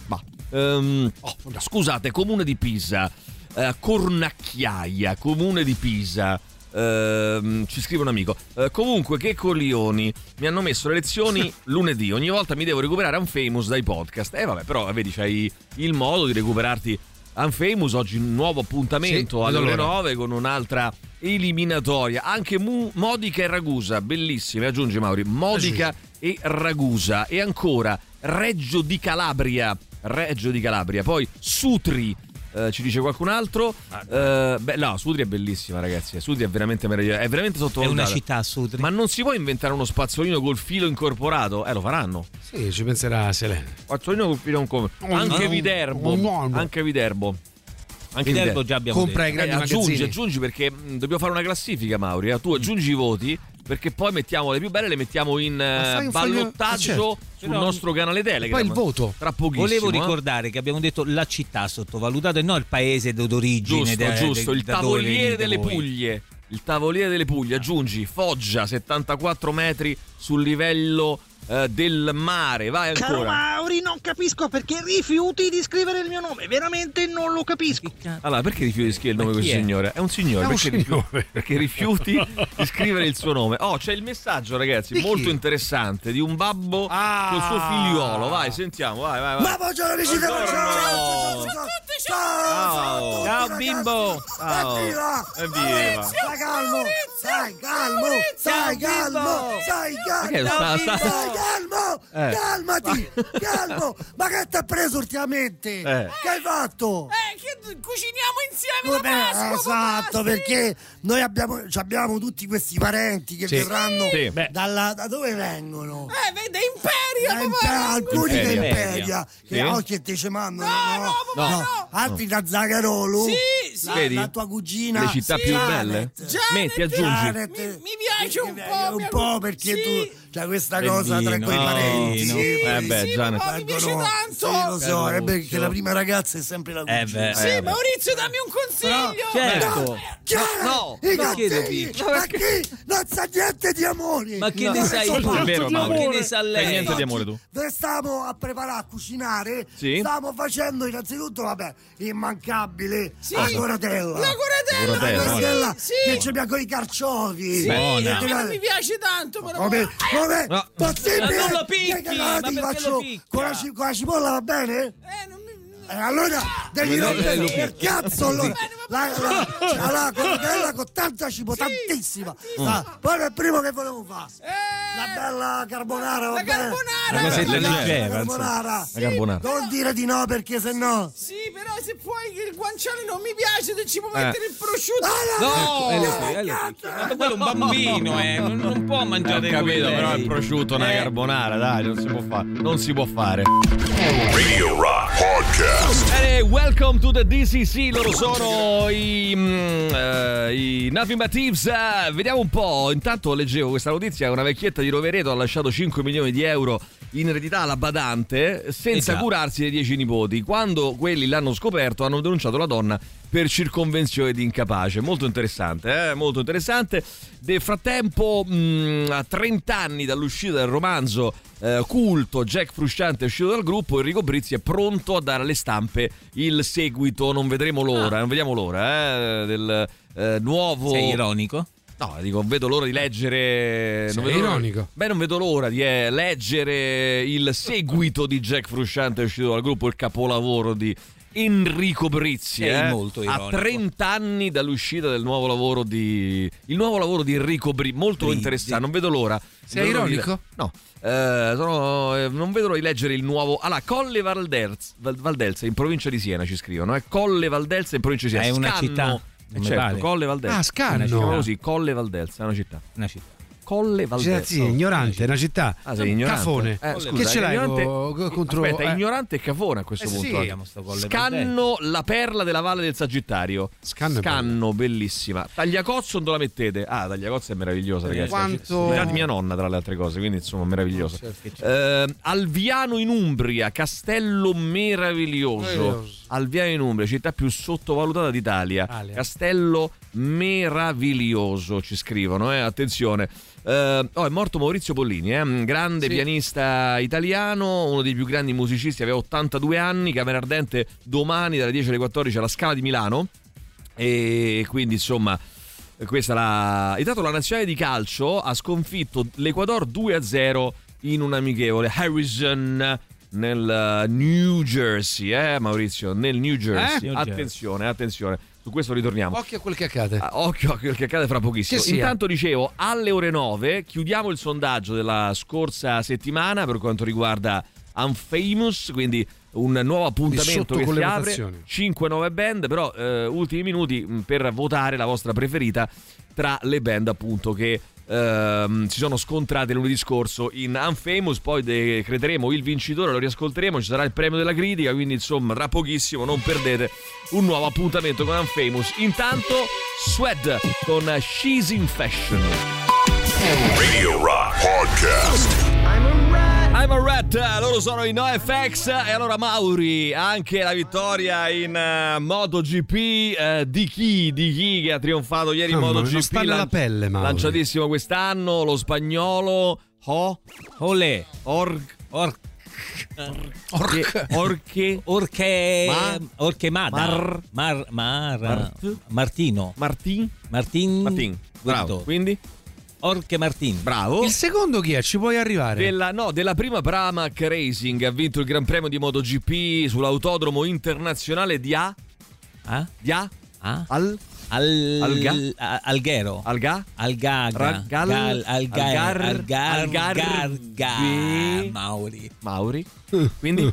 [SPEAKER 3] scusate, Comune di Pisa, Cornacchiaia, Comune di Pisa. Ci scrive un amico. Comunque, che coglioni, mi hanno messo le lezioni lunedì. Ogni volta mi devo recuperare Unfamous dai podcast. Vabbè, però vedi, c'hai il modo di recuperarti Unfamous. Oggi un nuovo appuntamento alle ore 9 con un'altra eliminatoria. Anche Modica e Ragusa, bellissime. Aggiungi Mauri, Modica e Ragusa. E ancora Reggio di Calabria. Poi Sutri. Ci dice qualcun altro. Sutri è bellissima, ragazzi. Sutri è veramente meravigliosa, è veramente sottovalutata.
[SPEAKER 5] È una città, Sutri.
[SPEAKER 3] Ma non si può inventare uno spazzolino col filo incorporato? Lo faranno.
[SPEAKER 4] Sì, ci penserà Selene.
[SPEAKER 3] Spazzolino col filo incorporato. Anche Viterbo.
[SPEAKER 5] Già abbiamo
[SPEAKER 4] compra i grandi magazzini.
[SPEAKER 3] Aggiungi perché dobbiamo fare una classifica, Mauri. Tu aggiungi i voti, perché poi mettiamo le più belle, le mettiamo in ballottaggio sul nostro canale Telegram.
[SPEAKER 4] Poi il voto
[SPEAKER 3] tra pochissimo.
[SPEAKER 5] Volevo ricordare che abbiamo detto la città sottovalutata e non il paese d'origine.
[SPEAKER 3] Giusto, il Tavoliere delle Puglie. Il Tavoliere delle Puglie, aggiungi Foggia, 74 metri sul livello del mare. Vai ancora.
[SPEAKER 21] Caro Mauri, non capisco perché rifiuti di scrivere il mio nome, veramente non lo capisco.
[SPEAKER 3] Allora, perché rifiuti di scrivere il nome di questo signore? È un signore, perché rifiuti di scrivere il suo nome. C'è il messaggio, ragazzi, molto interessante di un babbo col suo figliuolo. Vai, sentiamo, vai.
[SPEAKER 21] Ma buongiorno amici della
[SPEAKER 5] Ciao bimbo.
[SPEAKER 21] Evviva. Stai calmo. Ma che ti ha preso ultimamente? Che hai fatto?
[SPEAKER 22] Che cuciniamo insieme da Pasqua.
[SPEAKER 21] Esatto, perché noi abbiamo tutti questi parenti che verranno da dove vengono?
[SPEAKER 22] Da Imperia.
[SPEAKER 21] Alcuni da Imperia. Che oggi te ci mandano. No. Altri da Zagarolo.
[SPEAKER 22] Sì.
[SPEAKER 21] la tua cugina
[SPEAKER 3] le città più belle. Metti, aggiungi.
[SPEAKER 21] Mi piace un po' perché tu c'hai questa cosa tra quei parenti.
[SPEAKER 3] Janet.
[SPEAKER 21] Mi piace tanto. Sì, lo so, è perché la prima ragazza è sempre la cugina.
[SPEAKER 20] Sì, Maurizio, dammi un consiglio.
[SPEAKER 5] Certo.
[SPEAKER 21] No, ma chi non sa niente di amore.
[SPEAKER 5] Ma che ne sai tu?
[SPEAKER 3] È vero, ma
[SPEAKER 5] che ne sa lei?
[SPEAKER 3] Niente di amore tu.
[SPEAKER 21] Dove stavamo a preparare a cucinare, stavamo facendo innanzitutto, immancabile la coratella.
[SPEAKER 20] La
[SPEAKER 21] coratella che ci piace con i carciofi.
[SPEAKER 20] Non mi piace tanto, però.
[SPEAKER 21] Come? Possibile?
[SPEAKER 5] Non lo picchi, ma perché lo picchi?
[SPEAKER 21] Con la cipolla va bene? Allora devi rompere il cazzo la coratella con tanta cipolla, tantissima. Poi è il primo che volevo fare. La bella carbonara, va bene?
[SPEAKER 3] Una cosetta leggera,
[SPEAKER 21] carbonara.
[SPEAKER 3] La carbonara.
[SPEAKER 21] Non dire di no perché sennò.
[SPEAKER 20] Sì, però se poi il guanciale non mi piace, se ci può mettere il prosciutto.
[SPEAKER 5] Ma quello è un bambino, non può mangiare.
[SPEAKER 3] Ho capito, però il prosciutto una carbonara, dai, non si può fare. Non si può fare.
[SPEAKER 7] Radio Rock Podcast.
[SPEAKER 3] Welcome to the DCC. Loro sono i Nothing But Thieves. Vediamo un po'. Intanto leggevo questa notizia. Una vecchietta di Rovereto ha lasciato 5 milioni di euro in eredità alla badante senza curarsi dei 10 nipoti. Quando quelli l'hanno scoperto, hanno denunciato la donna per circonvenzione di incapace. Molto interessante, molto interessante. Nel frattempo, a 30 anni dall'uscita del romanzo culto Jack Frusciante è uscito dal gruppo, Enrico Brizzi è pronto a dare alle stampe il seguito. Non vedremo l'ora, non vediamo l'ora del nuovo.
[SPEAKER 5] Sei ironico?
[SPEAKER 3] No, dico, vedo l'ora di leggere.
[SPEAKER 4] Sei ironico?
[SPEAKER 3] Non vedo l'ora di leggere il seguito di Jack Frusciante è uscito dal gruppo, il capolavoro di Enrico Brizzi.
[SPEAKER 5] Molto ironico.
[SPEAKER 3] A 30 anni dall'uscita del nuovo lavoro di Enrico Brizzi, molto interessante, non vedo l'ora.
[SPEAKER 4] Sei ironico?
[SPEAKER 3] No. Non vedo l'ora di leggere il nuovo. Allora, Colle Valdelsa in provincia di Siena ci scrivono. Colle Valdelsa in provincia di Siena.
[SPEAKER 5] È una città.
[SPEAKER 3] Certo, Colle Valdelsa.
[SPEAKER 4] Scanno.
[SPEAKER 3] Così, Colle Valdelsa è una città. Colle Valdelsa.
[SPEAKER 4] Sì, ignorante, è una città.
[SPEAKER 3] Sei ignorante.
[SPEAKER 4] Cafone.
[SPEAKER 3] Scusa,
[SPEAKER 4] che ce l'hai contro?
[SPEAKER 3] Aspetta, ignorante e cafone a questo punto. Scanno, la perla della Valle del Sagittario. Scanno, bellissima. Tagliacozzo non la mettete? Tagliacozzo è meravigliosa, ragazzi. Quanto di mia nonna, tra le altre cose, quindi insomma meravigliosa. Alviano in Umbria, castello meraviglioso. Alviano in Umbria, città più sottovalutata d'Italia. Castello meraviglioso, ci scrivono, attenzione. È morto Maurizio Pollini, grande pianista italiano, uno dei più grandi musicisti, aveva 82 anni. Camera ardente domani dalle 10 alle 14 alla Scala di Milano. E quindi insomma questa intanto la nazionale di calcio ha sconfitto l'Ecuador 2-0 in un amichevole Harrison nel New Jersey, Maurizio, nel New Jersey. Attenzione. Su questo ritorniamo.
[SPEAKER 4] Occhio a quel che accade.
[SPEAKER 3] Occhio a quel che accade fra pochissimo. Intanto dicevo, alle ore 9 chiudiamo il sondaggio della scorsa settimana per quanto riguarda Unfamous, quindi un nuovo appuntamento che si apre. 5-9 band, però ultimi minuti per votare la vostra preferita tra le band appunto che si sono scontrate lunedì scorso in Unfamous. Poi decreteremo il vincitore, lo riascolteremo, ci sarà il premio della critica, quindi insomma tra pochissimo non perdete un nuovo appuntamento con Unfamous. Intanto Swed con She's in Fashion.
[SPEAKER 7] Radio Rock Podcast.
[SPEAKER 3] I'm a Rat, loro sono i NoFX. E allora Mauri, anche la vittoria in MotoGP di chi che ha trionfato ieri in MotoGP.
[SPEAKER 4] Non sta nella pelle, Mauri.
[SPEAKER 3] Lanciatissimo quest'anno, lo spagnolo
[SPEAKER 5] Olè
[SPEAKER 3] Martin. Bravo. Quindi
[SPEAKER 5] Orche Martin.
[SPEAKER 3] Bravo.
[SPEAKER 4] Il secondo chi è? Ci puoi arrivare?
[SPEAKER 3] Della prima Pramac Racing ha vinto il Gran Premio di MotoGP sull'autodromo internazionale di
[SPEAKER 5] Alghero.
[SPEAKER 3] Mauri. Quindi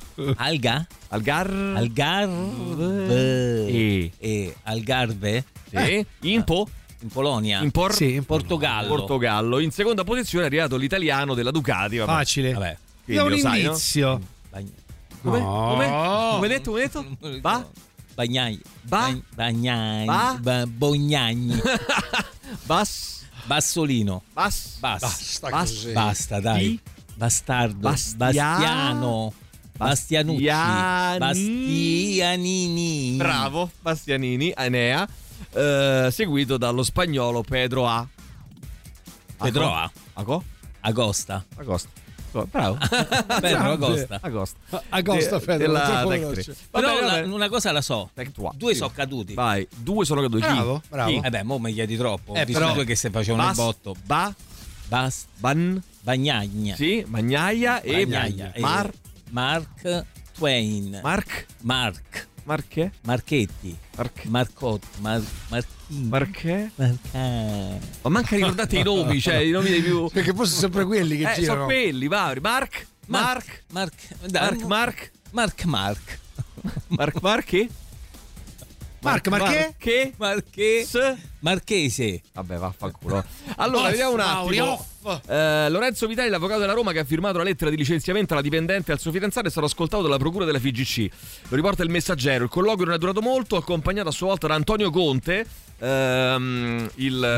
[SPEAKER 5] Algarve.
[SPEAKER 3] Sì.
[SPEAKER 5] In Polonia.
[SPEAKER 3] In Portogallo. In seconda posizione è arrivato l'italiano della Ducati.
[SPEAKER 4] Facile.
[SPEAKER 5] Vabbè.
[SPEAKER 4] È un indizio.
[SPEAKER 3] Come detto? Va?
[SPEAKER 5] Bagnai. Bognagni. Bassolino. Basta, dai. Bastardo. Bastiano. Bastianucci. Bastianini.
[SPEAKER 3] Bravo, Bastianini, Enea. Seguito dallo spagnolo Pedro A. Agosta. Bravo.
[SPEAKER 5] Pedro
[SPEAKER 4] Agosta Pedro.
[SPEAKER 5] Però una cosa la so. Due sono caduti.
[SPEAKER 3] Vai, 2 sono caduti.
[SPEAKER 4] Bravo.
[SPEAKER 5] Mo mi chiedi troppo.
[SPEAKER 3] Però
[SPEAKER 5] due che se facevano il botto. Bagnagna.
[SPEAKER 3] Sì, Bagnaia e
[SPEAKER 5] Mark Twain.
[SPEAKER 3] Marche?
[SPEAKER 5] Marchetti. Marcotti.
[SPEAKER 3] Marche? Ma manca ricordate i nomi, cioè i nomi dei più.
[SPEAKER 4] Perché poi sono sempre quelli che girano.
[SPEAKER 3] Sono quelli, va. Marche?
[SPEAKER 5] Marchese.
[SPEAKER 3] Vabbè, vaffanculo. Allora, vediamo un attimo. Lorenzo Vitali, l'avvocato della Roma che ha firmato la lettera di licenziamento alla dipendente e al suo fidanzato, è stato ascoltato dalla procura della FIGC. Lo riporta il Messaggero. Il colloquio non è durato molto, accompagnato a sua volta da Antonio Conte,
[SPEAKER 4] non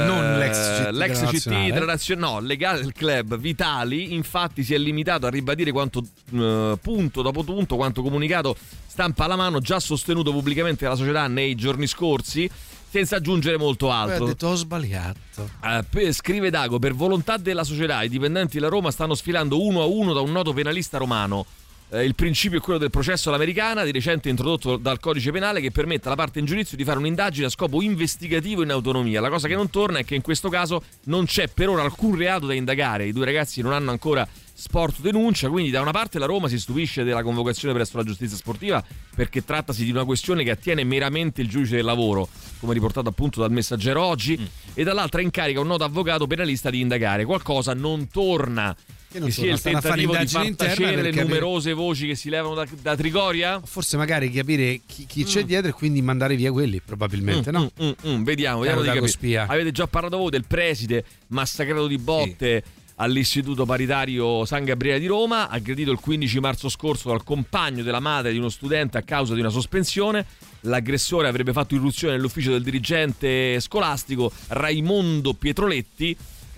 [SPEAKER 4] l'ex CT
[SPEAKER 3] internazionale, legale del club. Vitali infatti si è limitato a ribadire quanto punto dopo punto, quanto comunicato stampa alla mano già sostenuto pubblicamente dalla società nei giorni scorsi, senza aggiungere molto altro.
[SPEAKER 4] Ha detto ho sbagliato.
[SPEAKER 3] Scrive Dago, per volontà della società i dipendenti della Roma stanno sfilando uno a uno da un noto penalista romano. Il principio è quello del processo all'americana, di recente introdotto dal codice penale, che permette alla parte in giudizio di fare un'indagine a scopo investigativo in autonomia. La cosa che non torna è che in questo caso non c'è per ora alcun reato da indagare. I due ragazzi non hanno ancora sporto denuncia, quindi da una parte la Roma si stupisce della convocazione presso la giustizia sportiva, perché trattasi di una questione che attiene meramente il giudice del lavoro, come riportato appunto dal Messaggero oggi, e dall'altra incarica un noto avvocato penalista di indagare. Qualcosa non torna. Che sia il tentativo di far tacere le numerose voci che si levano da Trigoria?
[SPEAKER 4] Forse magari capire chi c'è dietro e quindi mandare via quelli, probabilmente, no?
[SPEAKER 3] Vediamo di capire. Avete già parlato voi del preside massacrato di botte all'Istituto Paritario San Gabriele di Roma, aggredito il 15 marzo scorso dal compagno della madre di uno studente a causa di una sospensione. L'aggressore avrebbe fatto irruzione nell'ufficio del dirigente scolastico Raimondo Pietroletti,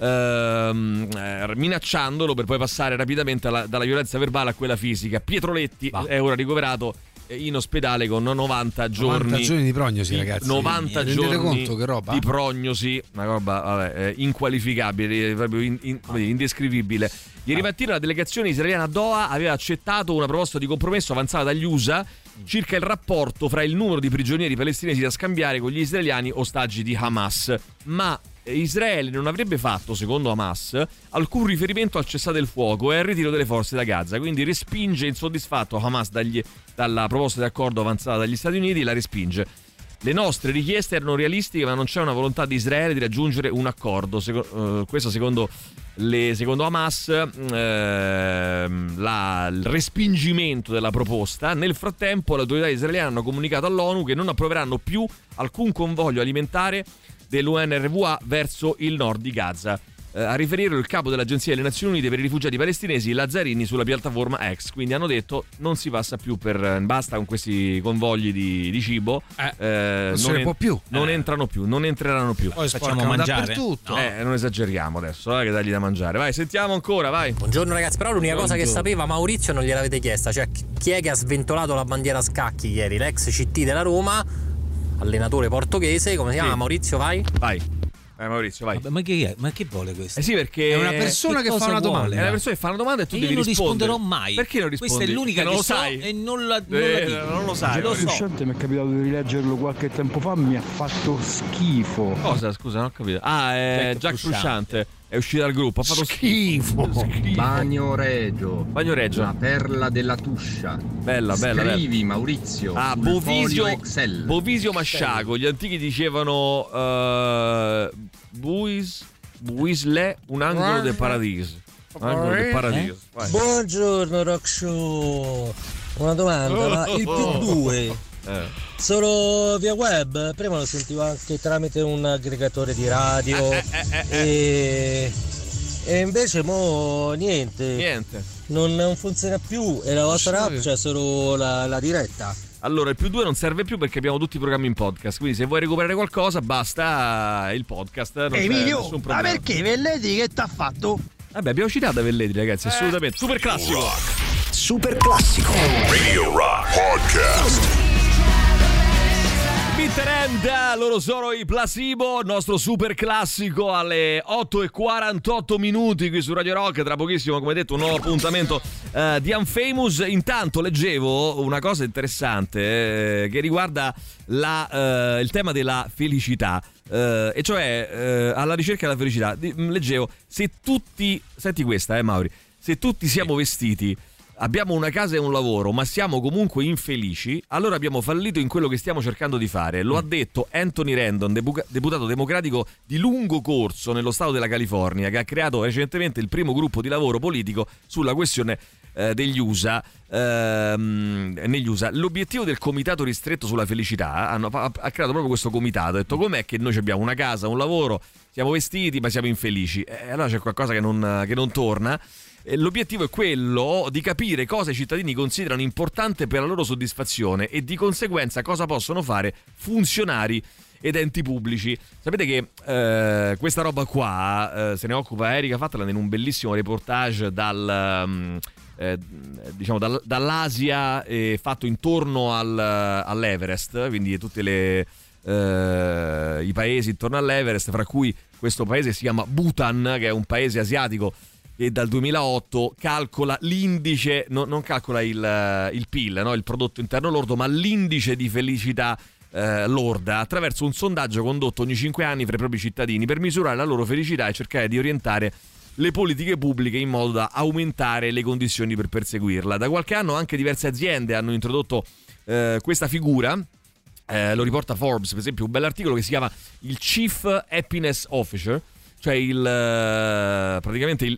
[SPEAKER 3] minacciandolo, per poi passare rapidamente dalla violenza verbale a quella fisica. Pietroletti è ora ricoverato in ospedale con 90 giorni.
[SPEAKER 4] 90 giorni di prognosi, ragazzi.
[SPEAKER 3] 90 giorni
[SPEAKER 4] conto che roba?
[SPEAKER 3] Di prognosi, una roba inqualificabile, proprio indescrivibile. Ieri mattina la delegazione israeliana a Doha aveva accettato una proposta di compromesso avanzata dagli USA circa il rapporto fra il numero di prigionieri palestinesi da scambiare con gli israeliani ostaggi di Hamas, ma Israele non avrebbe fatto, secondo Hamas, alcun riferimento al cessate il fuoco e al ritiro delle forze da Gaza, quindi respinge insoddisfatto Hamas dalla proposta di accordo avanzata dagli Stati Uniti, la respinge. Le nostre richieste erano realistiche, ma non c'è una volontà di Israele di raggiungere un accordo. Questo secondo Hamas, il respingimento della proposta. Nel frattempo le autorità israeliane hanno comunicato all'ONU che non approveranno più alcun convoglio alimentare dell'UNRWA verso il nord di Gaza. A riferirlo il capo dell'Agenzia delle Nazioni Unite per i rifugiati palestinesi, Lazzarini, sulla piattaforma X. Quindi hanno detto non si passa più basta con questi convogli di cibo,
[SPEAKER 4] non se ne può più,
[SPEAKER 3] non entreranno più.
[SPEAKER 4] Poi facciamo mangiare
[SPEAKER 3] dappertutto. Non esageriamo adesso, che dagli da mangiare. Vai, sentiamo ancora, vai.
[SPEAKER 10] Buongiorno ragazzi, però l'unica cosa che sapeva Maurizio non gliel'avete chiesta, cioè chi è che ha sventolato la bandiera a scacchi ieri? L'ex CT della Roma, allenatore portoghese, come si chiama? Maurizio, vai.
[SPEAKER 3] Maurizio, vai.
[SPEAKER 5] Ma che vuole questo?
[SPEAKER 3] Sì, perché
[SPEAKER 4] è una persona che fa una domanda.
[SPEAKER 3] È una persona che fa una domanda e tu devi
[SPEAKER 5] rispondere. Io non risponderò mai.
[SPEAKER 3] Perché non rispondi?
[SPEAKER 5] Questa è l'unica che
[SPEAKER 3] lo
[SPEAKER 5] so
[SPEAKER 3] sai.
[SPEAKER 5] E non la dico.
[SPEAKER 3] Non lo sai.
[SPEAKER 11] Lo so. Mi è capitato di rileggerlo qualche tempo fa, mi ha fatto schifo.
[SPEAKER 3] Cosa? Scusa, non ho capito. È Jack Frusciante. È uscito dal gruppo, ha fatto schifo.
[SPEAKER 12] Bagno Regio.
[SPEAKER 3] Una
[SPEAKER 12] perla della Tuscia.
[SPEAKER 3] Bella.
[SPEAKER 12] Scrivi Maurizio.
[SPEAKER 3] Bovisio Masciago. Gli antichi dicevano Buisle, un angolo del paradiso.
[SPEAKER 15] Buongiorno Rock Show. Una domanda, ma il P2 solo via web? Prima lo sentivo anche tramite un aggregatore di radio e invece mo niente. Non funziona più e la vostra app c'è solo la diretta.
[SPEAKER 3] Allora, il +2 non serve più perché abbiamo tutti i programmi in podcast, quindi se vuoi recuperare qualcosa basta il podcast. Non
[SPEAKER 21] Emilio, ma perché Velletri che t'ha fatto?
[SPEAKER 3] Vabbè, abbiamo citato Velletri, ragazzi, assolutamente. Super classico.
[SPEAKER 7] Super classico. Radio Rock Podcast.
[SPEAKER 3] Bitter End, loro sono i Placebo, nostro super classico alle 8:48 qui su Radio Rock. Tra pochissimo, come detto, un nuovo appuntamento di Unfamous. Intanto leggevo una cosa interessante che riguarda il tema della felicità, e cioè alla ricerca della felicità. Leggevo, se tutti, senti questa Mauri, se tutti siamo vestiti, abbiamo una casa e un lavoro, ma siamo comunque infelici, allora abbiamo fallito in quello che stiamo cercando di fare. Lo ha detto Anthony Rendon, deputato democratico di lungo corso nello stato della California, che ha creato recentemente il primo gruppo di lavoro politico sulla questione degli USA. Negli USA l'obiettivo del comitato ristretto sulla felicità ha creato proprio questo comitato. Ha detto: com'è che noi abbiamo una casa, un lavoro, siamo vestiti ma siamo infelici? Allora c'è qualcosa che non torna. L'obiettivo è quello di capire cosa i cittadini considerano importante per la loro soddisfazione e di conseguenza cosa possono fare funzionari ed enti pubblici. Sapete che questa roba qua se ne occupa Erika Fatland in un bellissimo reportage dall'Asia, fatto intorno all'Everest, quindi tutti i paesi intorno all'Everest, fra cui questo paese si chiama Bhutan, che è un paese asiatico e dal 2008 calcola l'indice, non calcola il PIL, no? Il prodotto interno lordo, ma l'indice di felicità lorda, attraverso un sondaggio condotto ogni 5 anni fra i propri cittadini per misurare la loro felicità e cercare di orientare le politiche pubbliche in modo da aumentare le condizioni per perseguirla. Da qualche anno anche diverse aziende hanno introdotto questa figura. Lo riporta Forbes, per esempio, un bell'articolo che si chiama il Chief Happiness Officer, cioè praticamente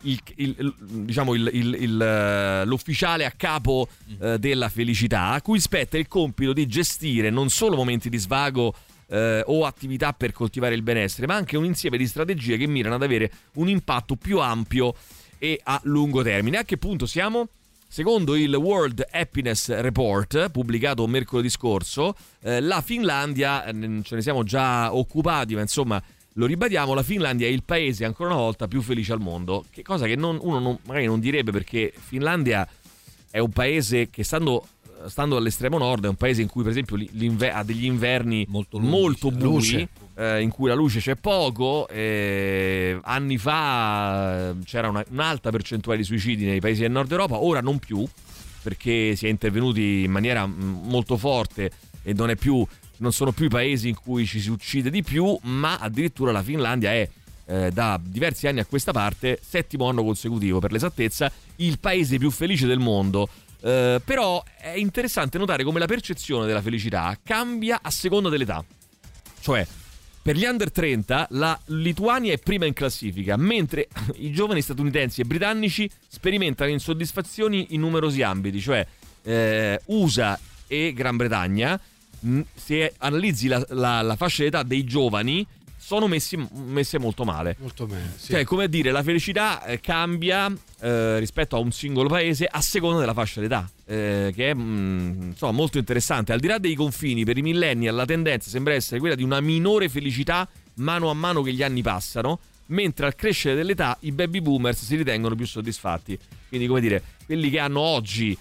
[SPEAKER 3] l'ufficiale a capo della felicità, a cui spetta il compito di gestire non solo momenti di svago o attività per coltivare il benessere, ma anche un insieme di strategie che mirano ad avere un impatto più ampio e a lungo termine. A che punto siamo? Secondo il World Happiness Report, pubblicato mercoledì scorso, la Finlandia, ce ne siamo già occupati, ma insomma lo ribadiamo, la Finlandia è il paese ancora una volta più felice al mondo, che cosa che uno magari non direbbe, perché Finlandia è un paese che stando all'estremo nord è un paese in cui per esempio ha degli inverni molto bui, in cui la luce c'è poco. Anni fa c'era un'alta percentuale di suicidi nei paesi del nord Europa, ora non più, perché si è intervenuti in maniera molto forte e non sono più i paesi in cui ci si uccide di più, ma addirittura la Finlandia è da diversi anni a questa parte, 7° anno consecutivo per l'esattezza, il paese più felice del mondo. Però è interessante notare come la percezione della felicità cambia a seconda dell'età. Cioè, per gli under 30 la Lituania è prima in classifica, mentre i giovani statunitensi e britannici sperimentano insoddisfazioni in numerosi ambiti. Cioè USA e Gran Bretagna, se analizzi la fascia d'età dei giovani, sono messe molto male. Molto bene, sì. Cioè, come a dire, la felicità cambia rispetto a un singolo paese a seconda della fascia d'età, che è insomma molto interessante. Al di là dei confini, per i millennial la tendenza sembra essere quella di una minore felicità mano a mano che gli anni passano, mentre al crescere dell'età i baby boomers si ritengono più soddisfatti. Quindi, come dire, quelli che hanno oggi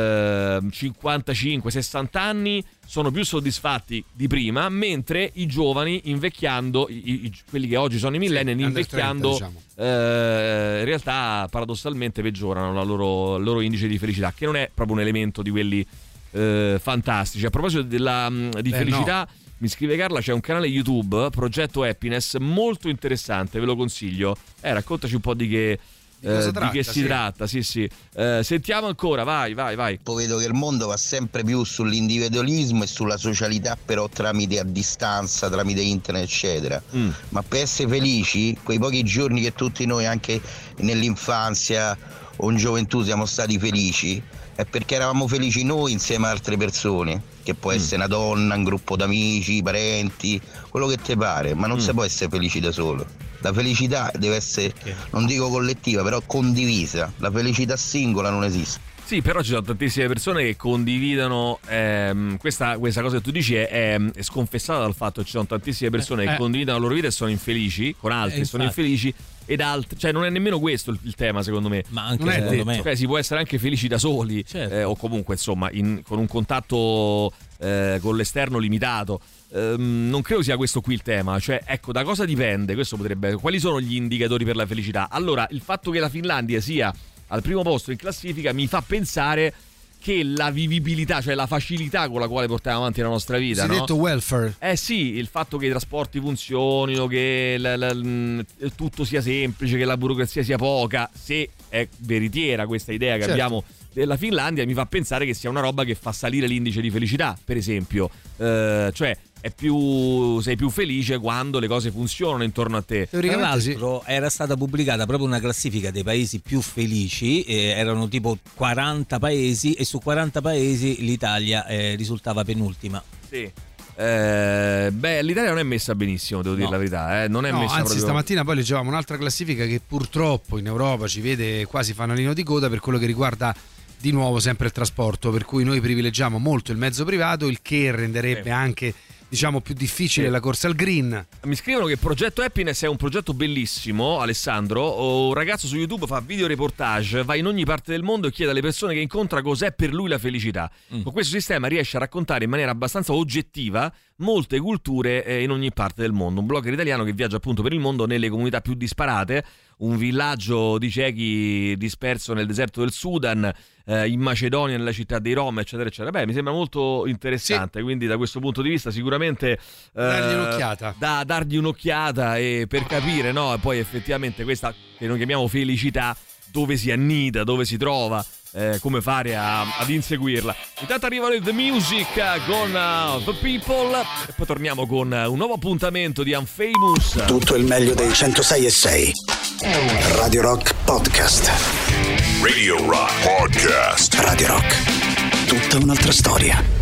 [SPEAKER 3] 55-60 anni sono più soddisfatti di prima, mentre i giovani invecchiando, quelli che oggi sono i millennial, invecchiando 30, diciamo, in realtà paradossalmente peggiorano il loro indice di felicità, che non è proprio un elemento di quelli fantastici. A proposito di felicità, no. Mi scrive Carla, c'è un canale YouTube, Progetto Happiness, molto interessante, ve lo consiglio. Raccontaci un po' di che si tratta. Sì. Sentiamo ancora, vai.
[SPEAKER 1] Poi vedo che il mondo va sempre più sull'individualismo e sulla socialità, però tramite a distanza, tramite internet eccetera. Ma per essere felici, quei pochi giorni che tutti noi anche nell'infanzia o in gioventù siamo stati felici, è perché eravamo felici noi insieme ad altre persone, che può essere una donna, un gruppo d'amici, parenti, quello che ti pare, ma non si può essere felici da solo. La felicità deve essere, non dico collettiva, però condivisa. La felicità singola non esiste.
[SPEAKER 3] Sì, però ci sono tantissime persone che condividono questa cosa che tu dici è sconfessata dal fatto che ci sono tantissime persone che condividono la loro vita e sono infelici, con altri sono infelici, ed altri, cioè non è nemmeno questo il tema, secondo me.
[SPEAKER 5] Ma anche secondo me.
[SPEAKER 3] Cioè, si può essere anche felici da soli, certo. O comunque insomma con un contatto con l'esterno limitato. Non credo sia questo qui il tema, cioè ecco, da cosa dipende? Questo potrebbe. Quali sono gli indicatori per la felicità? Allora, il fatto che la Finlandia sia al primo posto in classifica mi fa pensare che la vivibilità, cioè la facilità con la quale portiamo avanti la nostra vita,
[SPEAKER 4] no? Detto welfare.
[SPEAKER 3] Sì, il fatto che i trasporti funzionino, che tutto sia semplice, che la burocrazia sia poca, se è veritiera questa idea che abbiamo della Finlandia, mi fa pensare che sia una roba che fa salire l'indice di felicità, per esempio. Cioè sei più felice quando le cose funzionano intorno a te.
[SPEAKER 5] Tra l'altro era stata pubblicata proprio una classifica dei paesi più felici, erano tipo 40 paesi e su 40 paesi l'Italia risultava penultima.
[SPEAKER 3] Sì. L'Italia non è messa benissimo, devo dire la verità, non è messa
[SPEAKER 4] anzi
[SPEAKER 3] proprio...
[SPEAKER 4] Stamattina poi leggevamo un'altra classifica che purtroppo in Europa ci vede quasi fanalino di coda per quello che riguarda di nuovo sempre il trasporto, per cui noi privilegiamo molto il mezzo privato, il che renderebbe anche diciamo più difficile la corsa al green.
[SPEAKER 3] Mi scrivono che Progetto Happiness è un progetto bellissimo, Alessandro. Un ragazzo su YouTube fa video reportage, va in ogni parte del mondo e chiede alle persone che incontra cos'è per lui la felicità. Con questo sistema riesce a raccontare in maniera abbastanza oggettiva molte culture in ogni parte del mondo. Un blogger italiano che viaggia appunto per il mondo nelle comunità più disparate, un villaggio di ciechi disperso nel deserto del Sudan, in Macedonia, nella città dei Rom, eccetera eccetera. Beh, mi sembra molto interessante, quindi da questo punto di vista sicuramente
[SPEAKER 4] dargli un'occhiata.
[SPEAKER 3] Da dargli un'occhiata e per capire, no? E poi effettivamente questa che noi chiamiamo felicità, dove si annida, dove si trova, come fare ad inseguirla. Intanto arriva The Music con The People e poi torniamo con un nuovo appuntamento di Unfamous.
[SPEAKER 7] Tutto il meglio dei 106.6 Radio Rock Podcast.
[SPEAKER 16] Radio Rock Podcast.
[SPEAKER 7] Radio Rock, tutta un'altra storia.